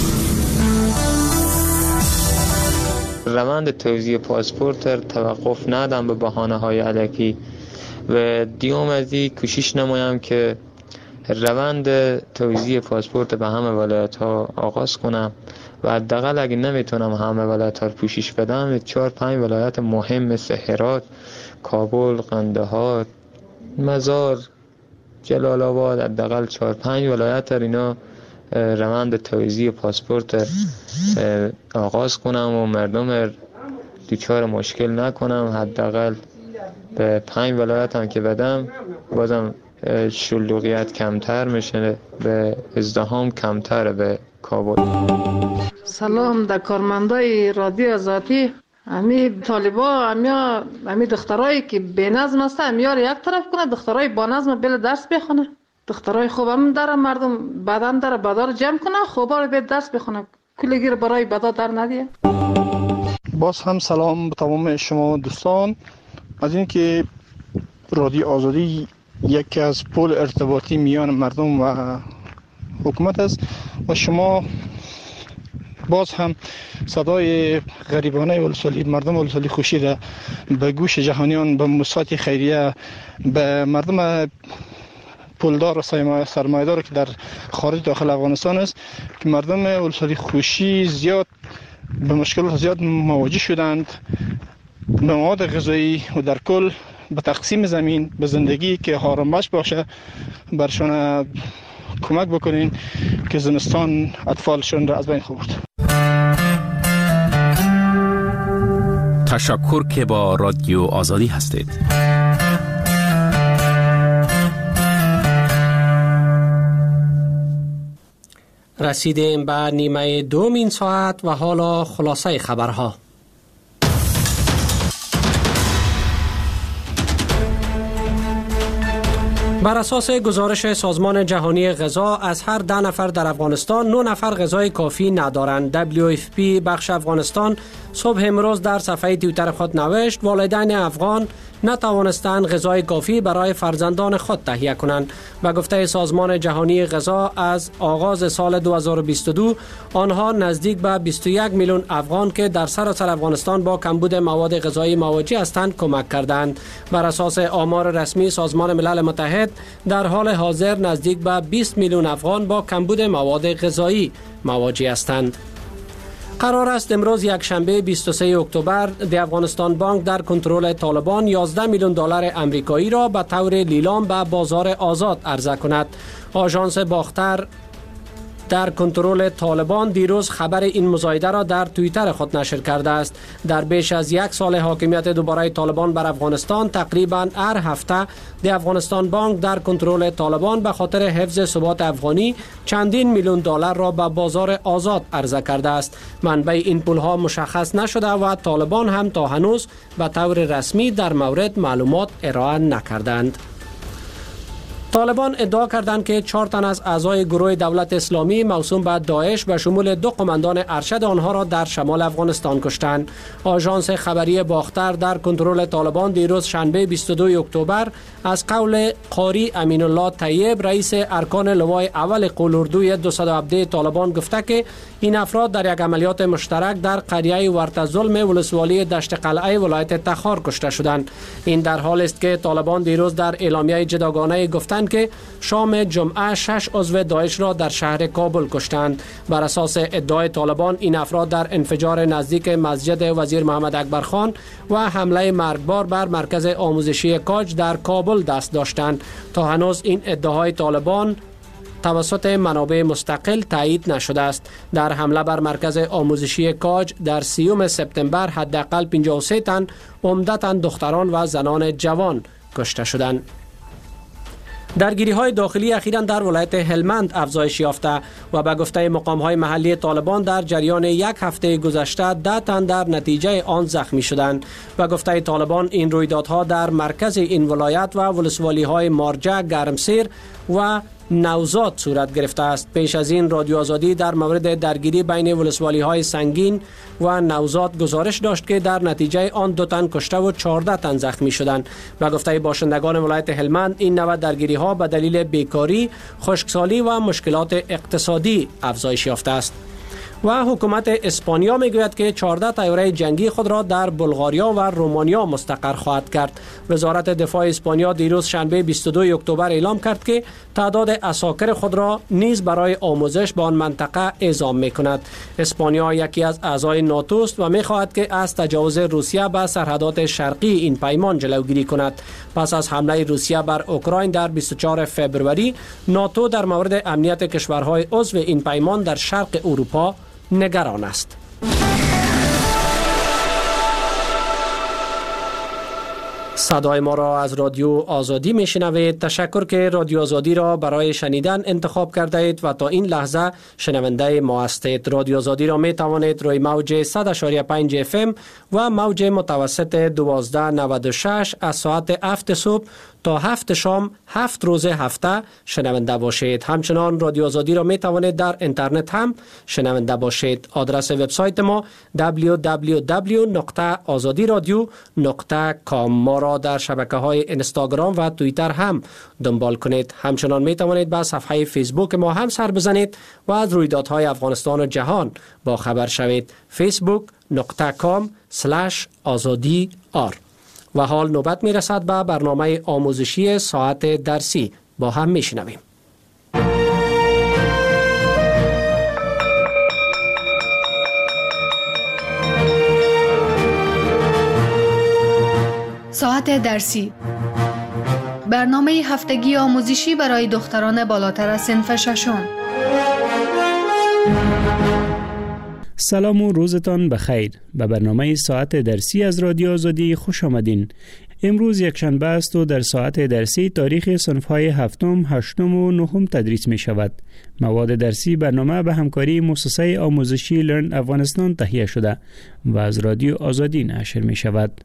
روند توزیع پاسپورت توقف ندم به بهانه‌های الکی و دیوم از این کوشش نمایم که روند توزیع پاسپورت به همه ولایت ها آغاز کنم و حداقل اگه نمیتونم همه ولایت ها رو پوشش بدم، چهار پنج ولایت مهم مثل هرات، کابل، قندهار، مزار، جلال آباد، حداقل چهار پنج ولایت اینا روند توزیع پاسپورت آغاز کنم و مردم دوچار مشکل نکنم. حداقل به پنج ولایت هم که بدم بازم شلوغیت کمتر میشه، به ازدحام کمتر به کابل. سلام در کارمندای رادیو آزادی. امی طالبا امیا امی دخترایی که بی نظم هستن امیار یک طرف کنه، دخترای با نظم بل درس بخونه. دخترای خوبم داره مردم بدن داره بدار جمع کنه، خوبا رو به درس بخونه، کلگیر برای بدا در ندیه. باز هم سلام به تمام شما دوستان. از اینکه رادیو آزادی یکی از پل ارتباطی میان مردم و حکومت است و شما باز هم صدای غریبانه ولسوالی مردم ولسوالی خوشی را به گوش جهانیان، به مؤسسات خیریه، به مردم پولدار و سرمایه‌دار که در خارج داخل افغانستان است که مردم ولسوالی خوشی زیاد به مشکلات زیاد مواجه شدند. به مواد غذایی و در کل به تقسیم زمین به زندگی که آرامش باشه برشان کمک بکنین که زمستان اطفالشون را از بین خورد. تشکر که با رادیو آزادی هستید. رسیدیم به نیمه دوم این ساعت و حالا خلاصه خبرها. بر اساس گزارش سازمان جهانی غذا از هر ده نفر در افغانستان نه نفر غذای کافی ندارند. دبلیو اف پی بخش افغانستان صبح امروز در صفحه توییتر خود نوشت والدین افغان نتوانستند غذای کافی برای فرزندان خود تهیه کنند. به گفته سازمان جهانی غذا از آغاز سال دو هزار و بیست و دو آنها نزدیک به بیست و یک میلیون افغان که در سراسر افغانستان با کمبود مواد غذایی مواجه هستند کمک کردند. بر اساس آمار رسمی سازمان ملل متحد در حال حاضر نزدیک به بیست میلیون افغان با کمبود مواد غذایی مواجه هستند. قرار است امروز یک شنبه بیست و سوم اکتبر دی افغانستان بانک در کنترل طالبان یازده میلیون دلار امریکایی را به طور لیلام به بازار آزاد عرضه کند. آژانس باختر در کنترل طالبان دیروز خبر این مزایده را در توییتر خود نشر کرده است. در بیش از یک سال حاکمیت دوباره طالبان بر افغانستان تقریباً هر هفته دی افغانستان بانک در کنترل طالبان به خاطر حفظ ثبات افغانی چندین میلیون دلار را به بازار آزاد عرضه کرده است. منبع این پولها مشخص نشده و طالبان هم تا هنوز به طور رسمی در مورد معلومات ارائه نکردند. طالبان ادعا کردند که چهار تن از اعضای گروه دولت اسلامی موسوم به داعش به شمول دو قماندان ارشد آنها را در شمال افغانستان کشتند. آژانس خبری باختر در کنترل طالبان دیروز شنبه بیست و دوم اکتبر از قول قاری امین الله طیب رئیس ارکان لوای اول قولوردوی دویست و هفده طالبان گفته که این افراد در یک عملیات مشترک در قریه ورته ظلم ولسوالی دشت قلعه ولایت تخار کشته شدند. این در حالی است که طالبان دیروز در اعلامیه جداگانه گفتند که شام جمعه شش عضو داعش را در شهر کابل کشتند. بر اساس ادعای طالبان این افراد در انفجار نزدیک مسجد وزیر محمد اکبر خان و حمله مرگبار بر مرکز آموزشی کاج در کابل دست داشتند. تا هنوز این ادعای طالبان توسط منابع مستقل تایید نشده است. در حمله بر مرکز آموزشی کاج در سیوم سپتامبر حداقل پنجاه و سه تن عمدتاً دختران و زنان جوان کشته شدند. درگیری های داخلی اخیراً در ولایت هلمند افزایش یافته و به گفته مقام های محلی طالبان در جریان یک هفته گذشته ده تن در نتیجه آن زخمی شدند. به گفته طالبان این رویدادها در مرکز این ولایت و ولسوالی های مارجه، گرمسیر و نوزاد صورت گرفته است. پیش از این رادیو آزادی در مورد درگیری بین ولسوالی های سنگین و نوزاد گزارش داشت که در نتیجه آن دو تن کشته و چهارده تن زخمی شدند. به گفته باشندگان ولایت هلمند این نوع درگیری ها به دلیل بیکاری، خشکسالی و مشکلات اقتصادی افزایش یافته است. و حکومت اسپانیا میگوید که چهارده طیاره جنگی خود را در بلغاریا و رومانیا مستقر خواهد کرد. وزارت دفاع اسپانیا دیروز شنبه بیست و دوم اکتبر اعلام کرد که تعداد عساکر خود را نیز برای آموزش به آن منطقه اعزام میکند. اسپانیا یکی از اعضای ناتو است و میخواهد که از تجاوز روسیه به سرحدات شرقی این پیمان جلوگیری کند. پس از حمله روسیه بر اوکراین در بیست و چهارم فوریه ناتو در مورد امنیت کشورهای عضو این پیمان در شرق اروپا نگران است. صدای ما را از رادیو آزادی میشنوید. تشکر که رادیو آزادی را برای شنیدن انتخاب کرده اید و تا این لحظه شنونده ما هستید. رادیو آزادی را می توانید روی موج صد و پنج اف ام و موج متوسط دوازده نود و شش از ساعت هفت صبح تا هفت شام هفت روز هفته شنونده باشید. همچنان رادیو آزادی را می توانید در اینترنت هم شنونده باشید. آدرس وبسایت ما دبلیو دبلیو دبلیو نقطه آزادی رادیو نقطه کام. ما را در شبکه‌های اینستاگرام و توییتر هم دنبال کنید. همچنان می توانید به صفحه فیسبوک ما هم سر بزنید و از رویدادهای افغانستان و جهان با خبر شوید. فیسبوک نقطه کام سلش آزادی آر. و حال نوبت می رسد به برنامه آموزشی ساعت درسی. با هم می شنویم. ساعت درسی، برنامه هفتگی آموزشی برای دختران بالاتر از صنف ششم. سلام و روزتان بخیر. به برنامه ساعت درسی از رادیو آزادی خوش آمدین. امروز یک شنبه است و در ساعت درسی تاریخ صنف‌های هفتم، هشتم و نهم تدریس می شود. مواد درسی برنامه به همکاری مؤسسه آموزشی لرن افغانستان تهیه شده و از رادیو آزادی نشر می شود.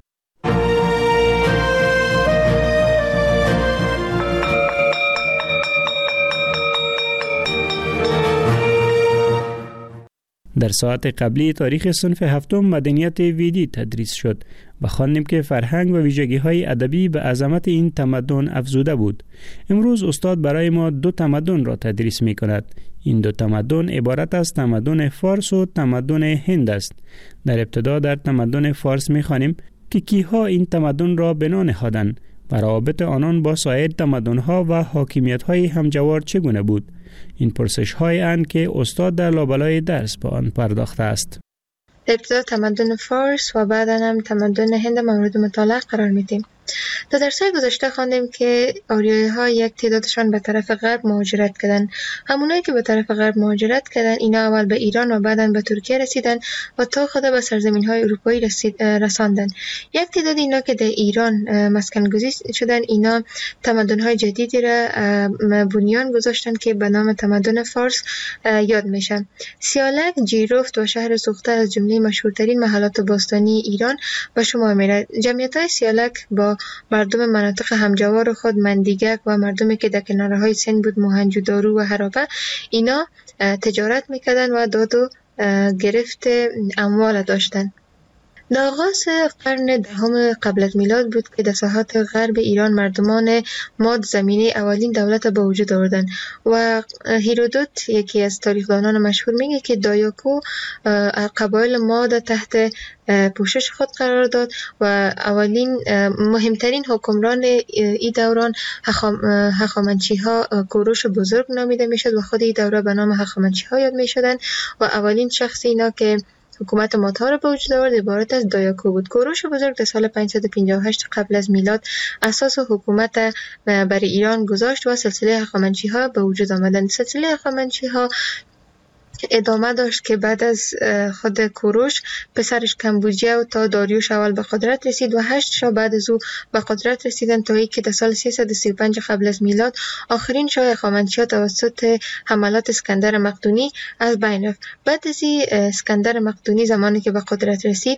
در ساعت قبلی تاریخ صنف هفتم مدنیت ویدی تدریس شد و خواندیم که فرهنگ و ویژگی‌های ادبی به عظمت این تمدن افزوده بود. امروز استاد برای ما دو تمدن را تدریس می کند. این دو تمدن عبارت از تمدن فارس و تمدن هند است. در ابتدا در تمدن فارس می خوانیم که کیها این تمدن را بنا نهادند و روابط آنان با سایر تمدن‌ها و حاکمیت‌های همجوار چگونه بود. این پرسش‌های اند که استاد در لابلای درس به آن پرداخته است. ابتدا تمدن فارس و بعدا هم تمدن هند مورد مطالعه قرار میدیم. در درس‌های گذشته خواندیم که آریایی‌ها یک تعدادشان به طرف غرب مهاجرت کردند. همونایی که به طرف غرب مهاجرت کردند اینا اول به ایران و بعداً به ترکیه رسیدند و تا خود به سرزمین‌های اروپایی رسید رساندند. یک تعداد اینا که در ایران مسکن گزین شدند اینا تمدن‌های جدیدی را بنیان گذاشتند که به نام تمدن فارس یاد میشن. سیالک، جیرفت و شهر سوخته از جمله مشهورترین محلات باستانی ایران به شمار می‌رود. جمعیت‌های سیالک با مردم مناطق همجوار خود مندیگک و مردمی که در کنارهای سند بود موهنجودارو و هرابه اینا تجارت میکردن و داد و گرفت اموال داشتن. در آغاز قرن دهم قبل از میلاد بود که در ساحات غرب ایران مردمان ماد زمینه اولین دولت به وجود آوردند و هیرودوت یکی از تاریخدانان مشهور میگه که دایاکو قبایل ماد تحت پوشش خود قرار داد و اولین مهمترین حکمران این دوران هخامنشی ها کوروش بزرگ نامیده میشد و خود این دوره به نام هخامنشی ها یاد میشدند و اولین شخص اینا که حکومت مادها را به وجود آورد عبارت از دایاکو بود. کوروش بزرگ در سال پانصد و پنجاه و هشت قبل از میلاد اساس حکومت برای ایران گذاشت و سلسله هخامنشی ها به وجود آمدند. سلسله هخامنشی ها ادامه داشت که بعد از خود کوروش پسرش کمبوجیه و تا داریوش اول به قدرت رسید و هشت شاه بعد از او به قدرت رسیدن تا اینکه در سال سیصد و سی و پنج قبل از میلاد آخرین شاه هخامنشی‌ها توسط حملات اسکندر مقدونی از بین رفت. بعد از این اسکندر مقدونی زمانی که به قدرت رسید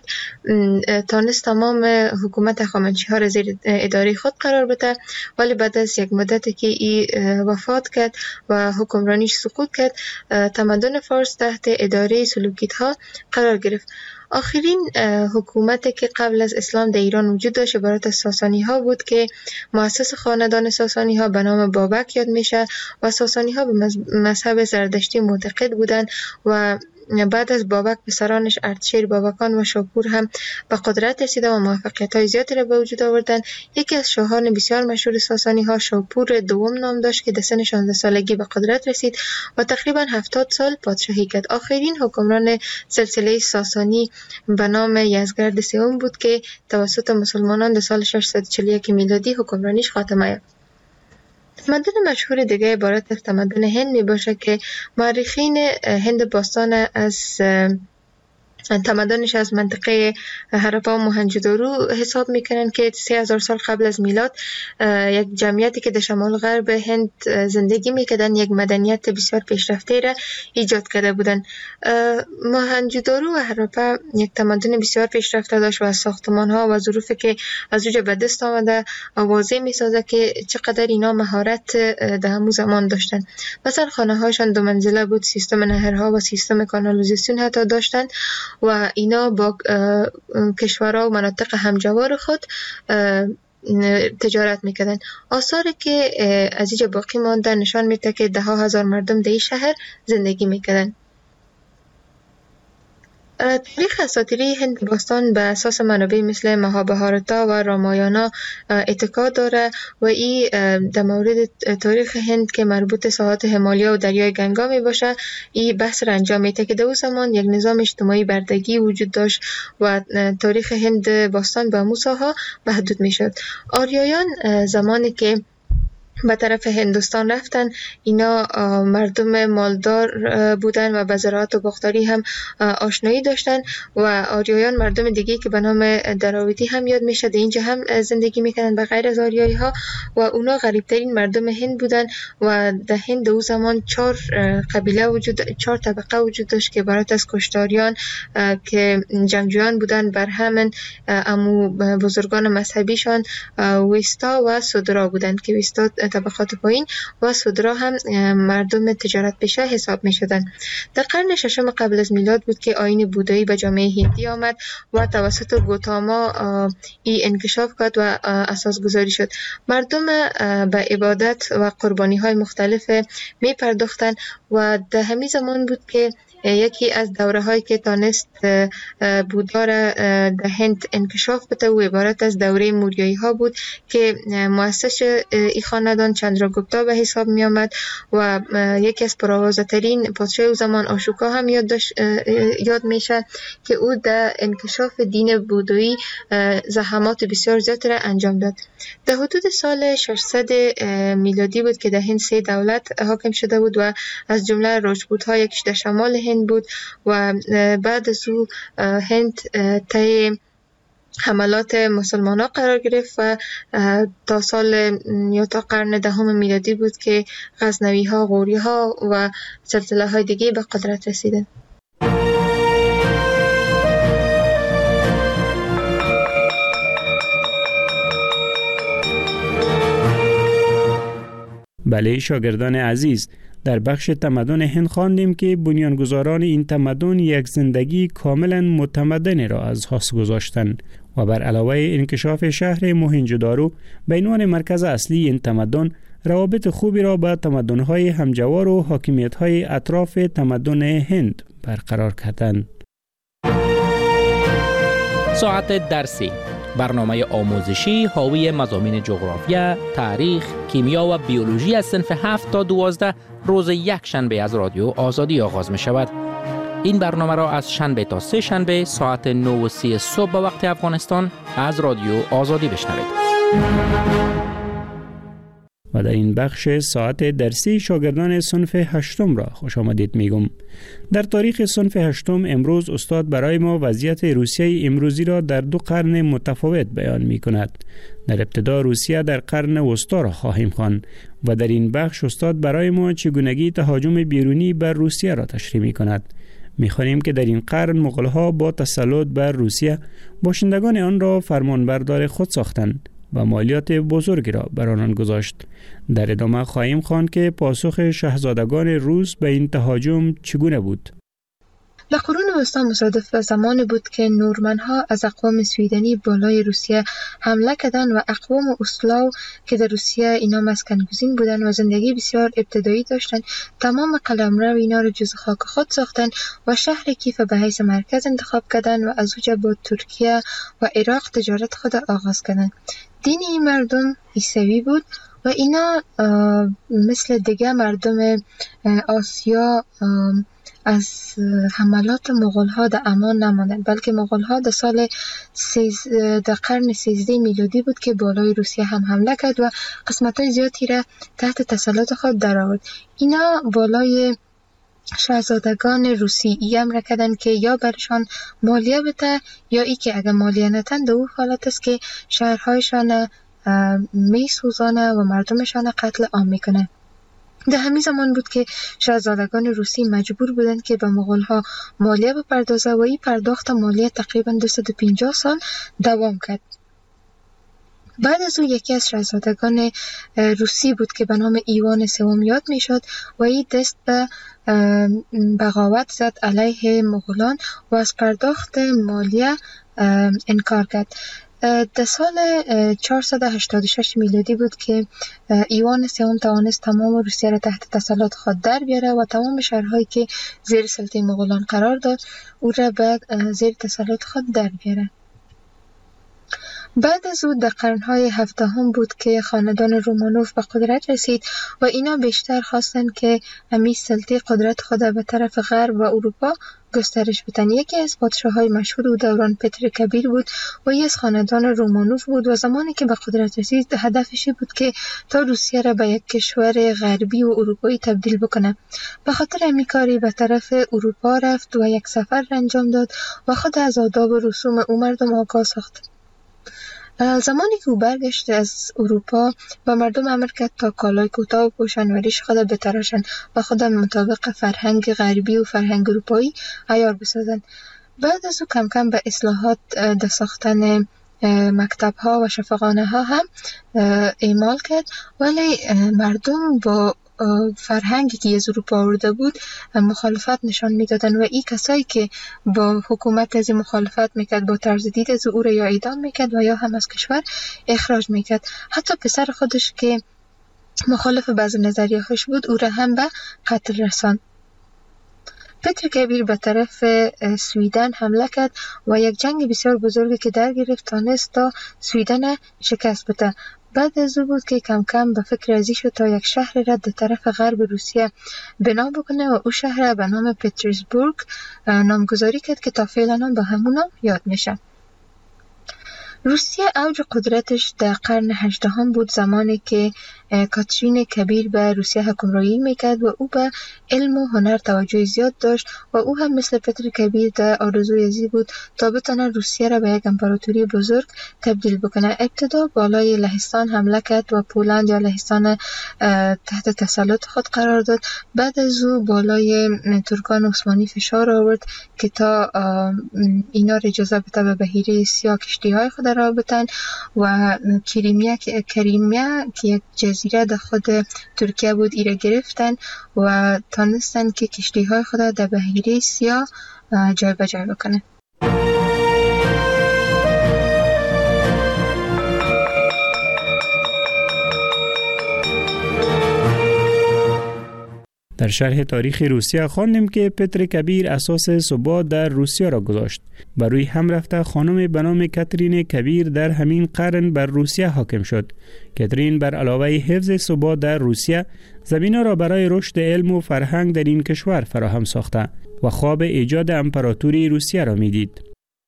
تانست تمام حکومت هخامنشی‌ها را زیر اداره خود قرار بده، ولی بعد از یک مدتی که این وفات کرد و حکمرانیش سقوط کرد تمدن فارس تحت اداره سلوکیدها قرار گرفت. آخرین حکومتی که قبل از اسلام در ایران وجود داشت عبارت از ساسانی ها بود که مؤسس خاندان ساسانی ها به نام بابک یاد میشه و ساسانی ها به مذهب زردشتی معتقد بودند و بعد از بابک پسرانش اردشیر بابکان و شاپور هم به قدرت رسیده و موفقیت‌های زیادی را به وجود آوردند. یکی از شاهان بسیار مشهور ساسانی ها شاپور دوم نام داشت که در سن شانزده سالگی به قدرت رسید و تقریبا هفتاد سال پادشاهی کرد. آخرین حکمران سلسله ساسانی به نام یزدگرد سوم بود که توسط مسلمانان در سال ششصد و چهل و یک میلادی حکمرانیش خاتمه یافت. تمدن مشهور دیگه عبارت از تمدن هند می باشه که مورخین هند باستان از تمدنش از منطقه هراپا و موهنجودارو حساب میکنن که سه هزار سال قبل از میلاد یک جمعیتی که در شمال غرب هند زندگی میکردن یک مدنیت بسیار پیشرفته را ایجاد کرده بودن. موهنجودارو و هراپا یک تمدن بسیار پیشرفته داشت و از ساختمان ها و ظروفی که از اوج به دست آمده واضح میسازه که چقدر اینا مهارت در همون زمان داشتن. مثلا خانه هاشان دو منزله بود، سیستم نهرها و سیستم کانالیزاسیون حتی داشتن و اینا با کشورها و مناطق همجوار خود تجارت میکردن. آثاری که از اینجا باقی مانده نشان میده که ده ها هزار مردم در این شهر زندگی میکردن. تاریخ اساطیری هند باستان به اساس منابع مثل مهابهارتا و رامایانا اتکا داره و این در مورد تاریخ هند که مربوط ساحات همالیا و دریای گنگا می باشه این بحث را انجام میده که در اون زمان یک نظام اجتماعی بردگی وجود داشت و تاریخ هند باستان به موساها محدود می شد. آریایان زمانی که به طرف هندوستان رفتن اینا مردم مالدار بودن و به زراعت و باغداری هم آشنایی داشتن و آریایان مردم دیگه که به نام دراویدی هم یاد میشه در اینجا هم زندگی میکنن به غیر از آریایی ها و اونا غریبترین مردم هند بودن و در هند او زمان چهار قبیله وجود چهار طبقه وجود داشت که عبارت از کشتاریان که جنگجویان بودن بر همین امو بزرگان مذهبیشان ویستا و سودرا بودن که ویستا طبقات پایین و سودرا هم مردم تجارت پیشه حساب می شدن. در قرن ششم قبل از میلاد بود که آیین بودایی به جامعه هندی آمد و توسط گوتاما ای انکشاف کرد و اساس گذاری شد. مردم به عبادت و قربانی های مختلف می پرداختن و در همین زمان بود که یکی از دوره هایی که تانست بودا را در هند انکشاف بده و عبارت از دوره موریایی ها بود که مؤسس این خاندان چندراگوپتا به حساب می آمد و یکی از پرآوازه ترین پادشاه او زمان آشوکا هم یاد, یاد میشه که او در انکشاف دین بودایی زحمات بسیار زیاد را انجام داد. در حدود سال ششصد میلادی بود که در هند سه دولت حاکم شده بود و از جمله راجپوت ها یکیش در شمال هند بود و بعد از او هند طی حملات مسلمان ها قرار گرفت و تا سال یا تا قرن دهم میلادی بود که غزنوی ها، غوری ها و سلسله های دیگه به قدرت رسیدن. بله شاگردان عزیز، در بخش تمدن هند خواندیم که بنیانگذاران این تمدن یک زندگی کاملا متمدن را از حاصل گذاشتند و بر علاوه انکشاف شهر موهنجودارو به عنوان مرکز اصلی این تمدن روابط خوبی را با تمدن‌های همجوار و حاکمیت‌های اطراف تمدن هند برقرار کردند. ساعت درسی، برنامه آموزشی حاوی مضامین جغرافیا، تاریخ، کیمیا و بیولوژی از صنف هفت تا دوازده روز یک شنبه از رادیو آزادی آغاز می شود. این برنامه را از شنبه تا سه شنبه ساعت نه و سی صبح به وقت افغانستان از رادیو آزادی بشنوید. و در این بخش ساعت درسی شاگردان صنف هشتم را خوش آمدید میگم. در تاریخ صنف هشتم امروز استاد برای ما وضعیت روسیه امروزی را در دو قرن متفاوت بیان می کند. در ابتدا روسیه در قرن وسطا را خواهیم خواند و در این بخش استاد برای ما چگونگی تهاجم بیرونی بر روسیه را تشریح می کند. می خوانیم که در این قرن مغول‌ها با تسلط بر روسیه باشندگان آن را فرمانبردار خود ساختند و مالیات بزرگی را بر آنان گذاشت. در ادامه خواهیم خواند که پاسخ شاهزادگان روس به این تهاجم چگونه بود. در قرون وسطا مصادف به زمانی بود که نورمنها از اقوام سویدنی بالای روسیه حمله کردند و اقوام اسلاو که در روسیه اینا مسکنگزین بودند و زندگی بسیار ابتدایی داشتند تمام قلمرو اینا را جز خاک خود ساختند و شهر کیف به حیث مرکز انتخاب کردند و از اوجه با ترکیه و عراق تجارت خود آغاز کردند. دین این مردم عیسوی بود و اینا مثل دیگه مردم آسیا از حملات مغول‌ها در امان نماندند، بلکه مغول‌ها در سال سیز در قرن سیزده میلادی بود که بالای روسیه هم حمله کرد و قسمت‌های زیادی را تحت تسلط خود درآورد. اینا بالای شاهزادگان روسی ای امر کردن که یا برشان مالیه بده یا ای که اگر مالیه ندن در او حالت است که شهرهایشان می سوزانه و مردمشان قتل عام میکنه. در همین زمان بود که شاهزادگان روسی مجبور بودند که به مغول ها مالیه بپردازه و این پرداخت مالیه تقریبا دویست و پنجاه سال دوام کرد. بعد از او یکی از شاهزادگان روسی بود که به نام ایوان سوم یاد می شد و این دست به بغاوت زد علیه مغولان و از پرداخت مالیه انکار کرد. در سال چهارصد و هشتاد و شش میلادی بود که ایوان سوم توانست تمام روسیه را تحت تسلط خود در بیاره و تمام شهرهایی که زیر سلطه مغولان قرار داد او را به زیر تسلط خود در بیاره. بعد از او در قرنهای هفدهم بود که خاندان رومانوف به قدرت رسید و اینا بیشتر خواستند که امی سلطه قدرت خود به طرف غرب و اروپا گسترش بدن. یکی از پادشاه‌های مشهور او دوران پتر کبیر بود و یکی از خاندان رومانوف بود و زمانی که به قدرت رسید هدفش بود که تا روسیه را به یک کشور غربی و اروپایی تبدیل بکنه. به خاطر همین کاری به طرف اروپا رفت و یک سفر انجام داد و خود از آداب و رسوم او مردم آگاه ساخت. زمانی که او برگشت از اروپا و مردم امر کرد تا کالای کوتاه و پوشن و ریش خود بتراشند و خود مطابق فرهنگ غربی و فرهنگ اروپایی عیار بسازند. بعد از او کم کم به اصلاحات در ساختن مکتب ها و شفاخانه ها هم اعمال کرد، ولی مردم با فرهنگی که از اروپا آورده بود مخالفت نشان میدادن و این کسایی که با حکومت از مخالفت میکرد با طرز دید از او را یا اعدام میکرد و یا هم از کشور اخراج میکرد. حتی پسر خودش که مخالف بعض نظریه‌هاش بود او را هم به قتل رساند. پتر کبیر به طرف سویدن حمله کرد و یک جنگ بسیار بزرگی که در گرفت تانست تا سویدن شکست بده. بعد از او بود که کم کم به فکر ازی شد تا یک شهر را در طرف غرب روسیه بنا بکنه و او شهر به نام پترزبورگ نامگذاری کرد که تا فعلا هم به همون نام یاد میشه. روسیه اوج قدرتش در قرن هجدهم بود، زمانی که کاترین کبیر به روسیه حکمرانی میکرد و او به علم و هنر توجه زیاد داشت و او هم مثل پتر کبیر در آرزوی ازی بود تا بتونه روسیه را به یک امپراتوری بزرگ تبدیل بکنه. ابتدا بالای لهستان حمله کرد و پولند یا لهستان تحت تسلط خود قرار داد. بعد از او بالای ترکان عثمانی فشار آورد که تا اینا را اجازه بده به بحیره سیاه کشتی های خود را بتن و کریمیا کریمیا که یک جزیره در خود ترکیه بود ایره گرفتن و تانستن که کشتی های خود در بحیره سیاه جای به جای بکنه. در شرح تاریخ روسیه خواندیم که پتر کبیر اساس ثبات در روسیه را گذاشت. بر روی هم رفته خانم به نام کاترین کبیر در همین قرن بر روسیه حاکم شد. کاترین بر علاوه حفظ ثبات در روسیه زمینه را برای رشد علم و فرهنگ در این کشور فراهم ساخته و خواب ایجاد امپراتوری روسیه را میدید.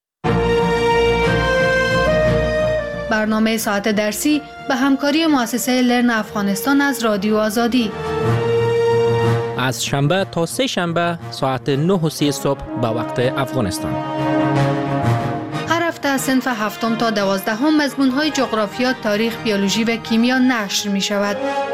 برنامه ساعت درسی به همکاری مؤسسه لرن افغانستان از رادیو آزادی. از شنبه تا سه شنبه ساعت نه و سی صبح به وقت افغانستان. هر هفته از صنف هفتم تا دوازدهم مضمون‌های جغرافیا، تاریخ، بیولوژی و کیمیا نشر می شود.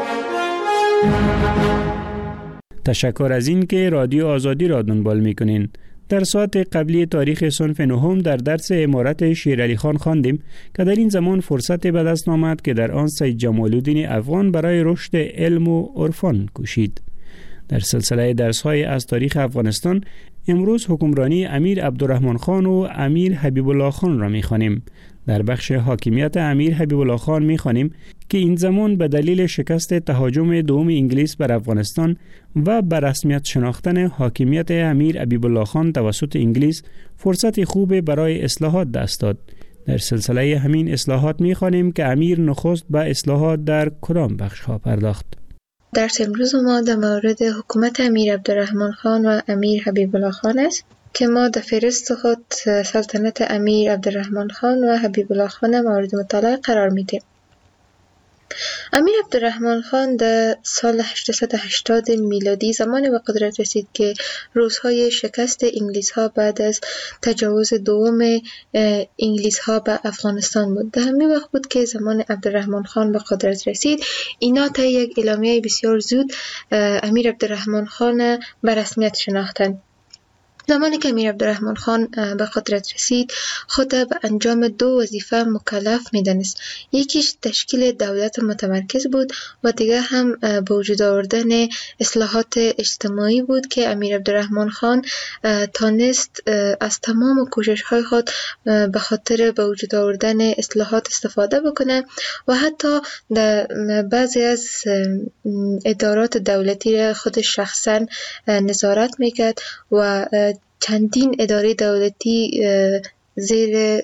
تشکر از این که رادیو آزادی را دنبال می کنین. در ساعت قبلی تاریخ صنف نهم در درس عمارت شیرعلی خان خواندیم که در این زمان فرصت به دست آمد که در آن سید جمال الدین افغان برای رشد علم و عرفان کوشید. در سلسله درس‌های از تاریخ افغانستان امروز حکمرانی امیر عبدالرحمن خان و امیر حبیب الله خان را می‌خوانیم. در بخش حاکمیت امیر حبیب الله خان می‌خوانیم که این زمان به دلیل شکست تهاجم دوم انگلیس بر افغانستان و بر رسمیت شناختن حاکمیت امیر حبیب الله خان توسط انگلیس فرصت خوب برای اصلاحات دست داد. در سلسله همین اصلاحات می‌خوانیم که امیر نخست به اصلاحات در کدام بخش‌ها پرداخت. درس امروز ما در مورد حکومت امیر عبدالرحمن خان و امیر حبیب الله خان است که ما در فهرست خود سلطنت امیر عبدالرحمن خان و حبیب الله خان مورد مطالعه قرار میدیم. امیر عبدالرحمن خان در سال هشتصد و هشتاد میلادی زمان به قدرت رسید که روزهای شکست انگلیس ها بعد از تجاوز دوم انگلیس ها به افغانستان بود. در همین وقت بود که زمان عبدالرحمن خان به قدرت رسید. اینا تا یک اعلامیه بسیار زود امیر عبدالرحمن خان به رسمیت شناختند. زمانی که امیر عبدالرحمن خان به قدرت رسید خود به انجام دو وظیفه مکلف می‌دانست. یکیش تشکیل دولت متمرکز بود و دیگر هم به وجود آوردن اصلاحات اجتماعی بود که امیر عبدالرحمن خان تانست از تمام کوشش‌های خود به خاطر به وجود آوردن اصلاحات استفاده بکنه و حتی در بعضی از ادارات دولتی را خود شخصا نظارت میکرد و چندین اداره دولتی زیر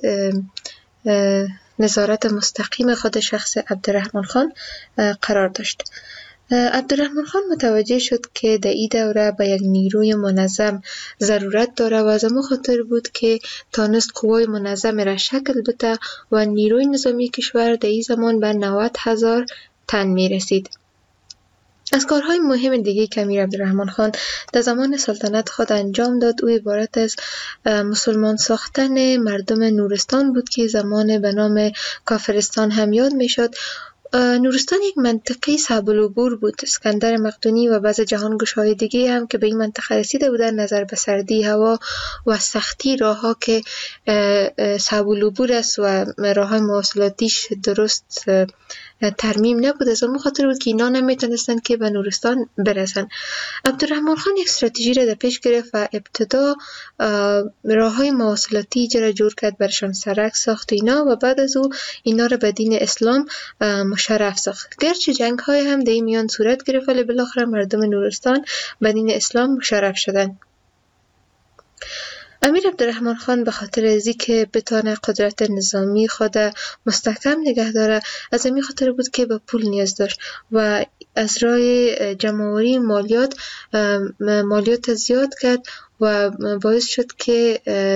نظارت مستقیم خود شخص عبدالرحمن خان قرار داشت. عبدالرحمن خان متوجه شد که در این دوره به یک نیروی منظم ضرورت داره و از همون خاطر بود که تانست قوای منظم را شکل بده و نیروی نظامی کشور در این زمان به نود هزار تن می رسید. از کارهای مهم دیگه که امیر عبدالرحمن خان در زمان سلطنت خود انجام داد او عبارت از مسلمان ساختن مردم نورستان بود که زمان به نام کافرستان هم یاد می شد. نورستان یک منطقه صعب العبور بود. اسکندر مقدونی و بعض جهانگشاهای دیگه هم که به این منطقه رسیده بودن نظر به سردی هوا و سختی راه ها که صعب العبور است و راه های مواصلاتیش درست ترمیم نبود، از اون خاطر بود که اینا نمیتونستن که به نورستان برسن. عبدالرحمن خان یک استراتژی را در پیش گرفت و ابتدا راه های مواصلاتی را جور کرد، برشان سرک ساخت اینا و بعد از او اینا را به دین اسلام مشرف ساخت. گرچه جنگ های هم در این میان صورت گرفت ولی بالاخره مردم نورستان به دین اسلام مشرف شدند. امیر عبدالرحمن خان به خاطر از اینکه بتانه قدرت نظامی خود مستحکم نگه داره از این خاطر بود که به پول نیاز داشت و از راه جمع‌آوری مالیات مالیات زیاد کرد و باعث شد که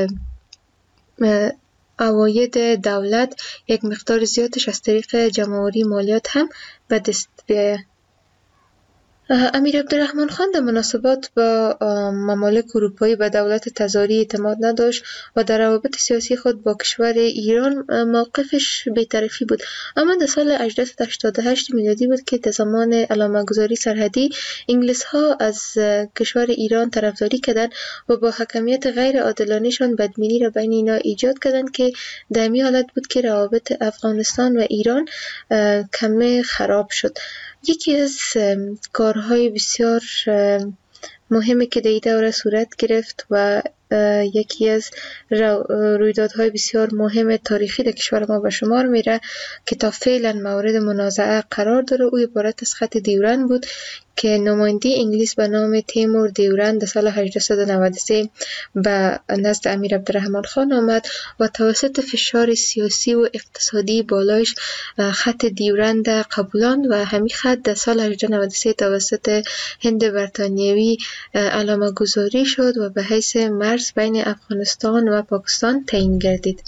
عواید دولت یک مقدار زیادش از طریق جمع‌آوری مالیات هم به دست بیاید. امیر عبدالرحمن خان در مناسبات با ممالک اروپایی به دولت تزاری اعتماد نداشت و در روابط سیاسی خود با کشور ایران موقفش بی‌طرفی بود. اما در سال هجده هشتاد و هشت میلادی بود که در زمان علامه‌گذاری سرحدی انگلیس ها از کشور ایران طرفداری کردند و با حکمیت غیر عادلانه‌شان بدبینی را بین اینا ایجاد کردند که در این حالت بود که روابط افغانستان و ایران کمی خراب شد. یکی از کارهای بسیار مهمی که در این دوره صورت گرفت و یکی از رویدادهای بسیار مهم تاریخی در کشور ما به شمار میره که تا فعلا مورد منازعه قرار داره، او عبارت از خط دیورند بود که نماینده انگلیس به نام تیمور دیورند در سال هجده نود و سه به نزد امیر عبدالرحمن خان آمد و توسط فشار سیاسی و اقتصادی بالایش خط دیورند قبولاند و همین خط در سال هجده نود و سه توسط هند بریتانیایی علامه گذاری شد و به حیث مرز بین افغانستان و پاکستان تعیین گردید.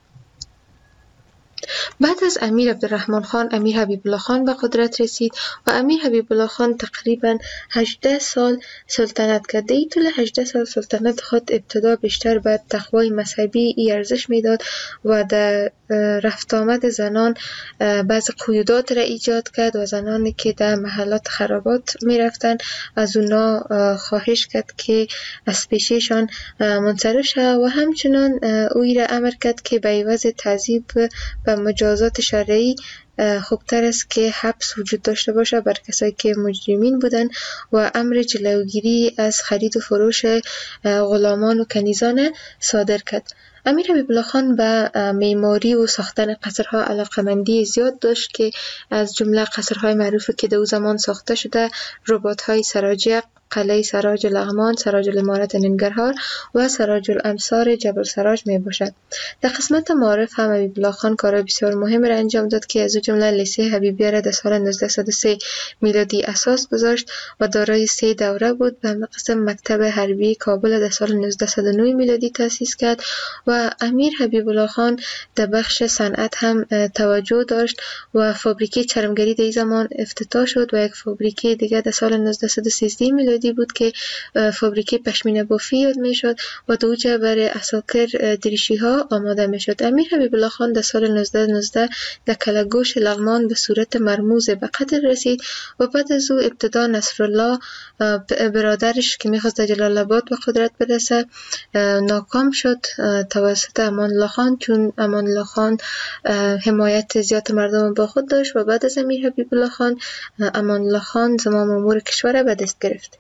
بعد از امیر عبدالرحمن خان امیر حبیب الله خان به قدرت رسید و امیر حبیب الله خان تقریبا هجده سال سلطنت کرد. در طول هجده سال سلطنت خود ابتدا بیشتر به تقوای مذهبی ای ارزش میداد و در رفت آمد زنان بعض قیودات را ایجاد کرد و زنانی که در محلات خرابات می رفتن از اونا خواهش کرد که از پیششان منصرف شد و همچنان اوی را امر کرد که به عوض تعذیب و مجازات شرعی خوبتر است که حبس وجود داشته باشه بر کسایی که مجرمین بودن و امر جلوگیری از خرید و فروش غلامان و کنیزان صادر کرد. امیر حبیب الله خان به معماری و ساختن قصرها علاقمندی زیاد داشت که از جمله قصرهای معروفی که در او زمان ساخته شده رباط‌های سراجق، قلعه سراج لغمان، سراج الامارت ننگرهار و سراج الامصار جبل سراج می باشد. در قسمت معارف هم حبیب الله خان کار بسیار مهم را انجام داد که از جمله لیسه حبیبیه را در سال نوزده صد و سه میلادی اساس گذاشت و دارای سه دوره بود. به همین قسم مکتب حربی کابل در سال نوزده صد و نه میلادی تأسیس کرد و و امیر حبیب الله خان در بخش صنعت هم توجه داشت و فابریکه چرمگری در این زمان افتتاح شد و یک فابریکه دیگه در سال نوزده و سیزده میلادی بود که فابریکه پشمینه بافی یاد میشد و دوجه برای اساکر دریشی ها آماده میشد. امیر حبیب الله خان در سال نوزده نوزده در کلگوش لغمان به صورت مرموز به قتل رسید و بعد از او ابتدا نصرالله برادرش که میخواست در جلال آباد به قدرت برسه ناکام شد توسط امان الله خان، چون امان الله خان حمایت زیاد مردم با خود داشت و بعد از امیر حبیب الله خان امان الله خان زمام امور کشور به دست گرفت.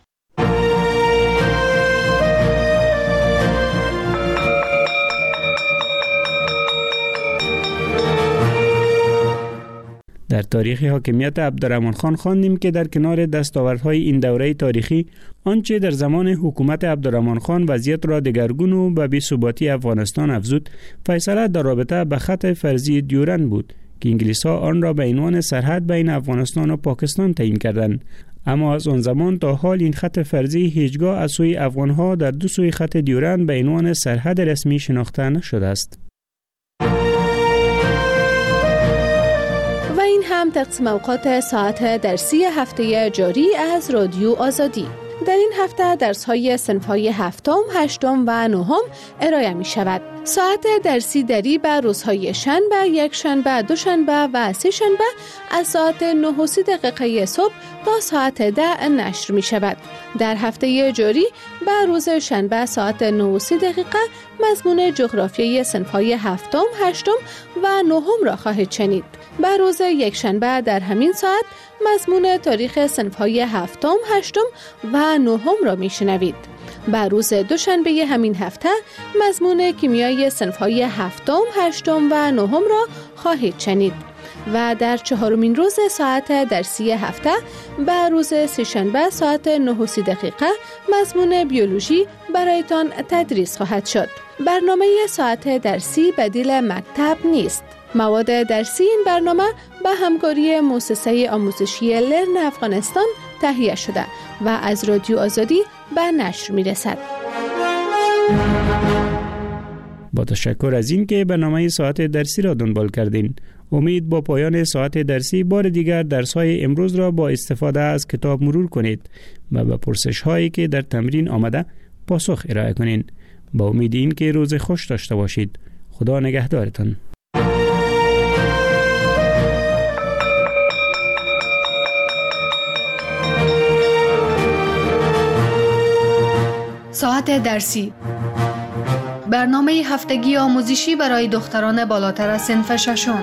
در تاریخ حاکمیت عبدالرحمن خان خواندیم که در کنار دستاوردهای این دوره تاریخی آنچه در زمان حکومت عبدالرحمن خان وضعیت را دگرگون و به بی‌ثباتی افغانستان افزود، فیصله در رابطه به خط فرضی دیورند بود که انگلیس‌ها آن را به عنوان سرحد بین افغانستان و پاکستان تعیین کردند. اما از آن زمان تا حال این خط فرضی هیچگاه از سوی افغان‌ها در دو سوی خط دیورند به عنوان سرحد رسمی شناخته نشده است. این هم تقسیم اوقات ساعت درسی هفته جاری از رادیو آزادی. در این هفته درس‌های صنف‌های هفتم، هشتم و نهم ارائه می شود. ساعت درسی دری به روزهای شنبه، یک شنبه، دو شنبه و سه شنبه از ساعت نه و سی دقیقه صبح تا ساعت ده نشر می شود. در هفته جاری به روز شنبه ساعت نه و سی دقیقه مضمون جغرافیای صنف‌های هفتم، هشتم و نهم را خواهید شنید. به روز یک شنبه در همین ساعت مضمون تاریخ صنف‌های هفتم، هشتم و نهم را میشنوید. به روز دوشنبه همین هفته مضمون کیمیای صنف‌های هفتم، هشتم و نهم را خواهید شنید. و در چهارمین روز ساعت درسی هفته به روز سه‌شنبه ساعت نه و سی دقیقه مضمون بیولوژی برایتان تدریس خواهد شد. برنامه ساعت درسی بدیل مکتب نیست. مواد درسی این برنامه به همکاری مؤسسه آموزشی لرن افغانستان تهیه شده و از رادیو آزادی به نشر می رسد. با تشکر از این که برنامه ساعت درسی را دنبال کردین. امید با پایان ساعت درسی بار دیگر درس‌های امروز را با استفاده از کتاب مرور کنید و به پرسش‌هایی که در تمرین آمده پاسخ ارائه کنین. با امید این که روز خوش داشته باشید. خدا نگهدارتان. ساعت درسی، برنامه هفتگی آموزشی برای دختران بالاتر از صنف ششم.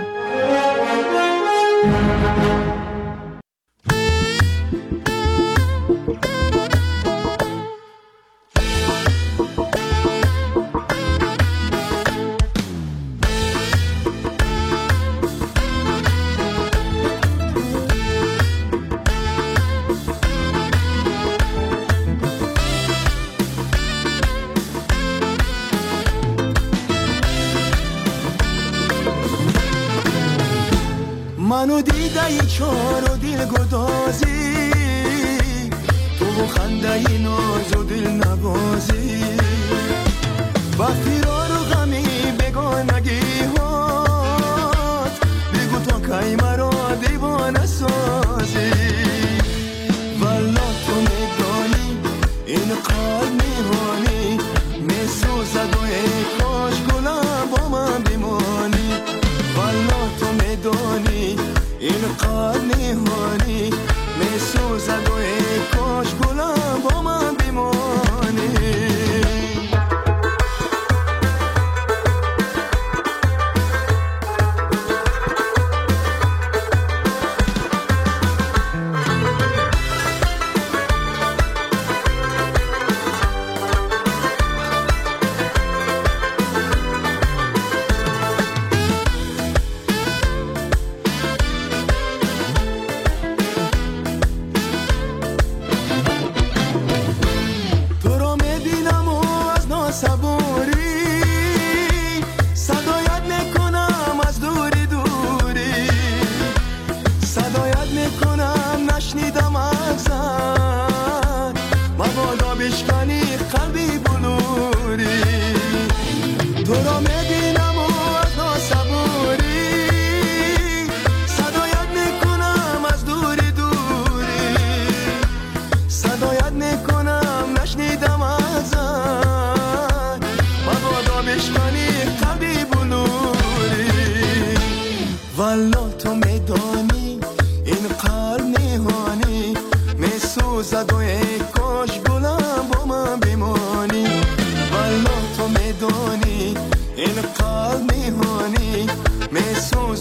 منو دیده ای چار و دل گدازی، تو خنده ای ناز و دل نبازی، با فرار و غمی بگانگی هات، بگو تا کی مرا دیوانه سازی. والا تو میدانی این قلب میهانی میسوزد و ای کاش گلم با من بمانی. والا تو میدانی این قلب میهانی میسوزد و ای کاش گلم با من بمانی.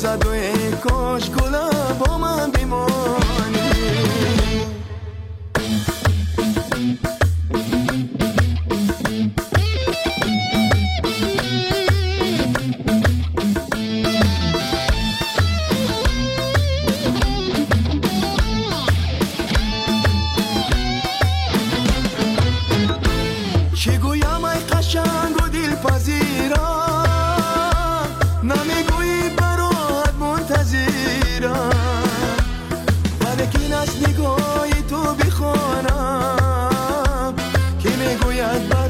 زد و ای کاش گلا با من بمانی. چه گویم ای قشنگ و دلپذیرم، نمیگویی برات منتظرم، ولیکن از نگاه تو بخوانم که میگوید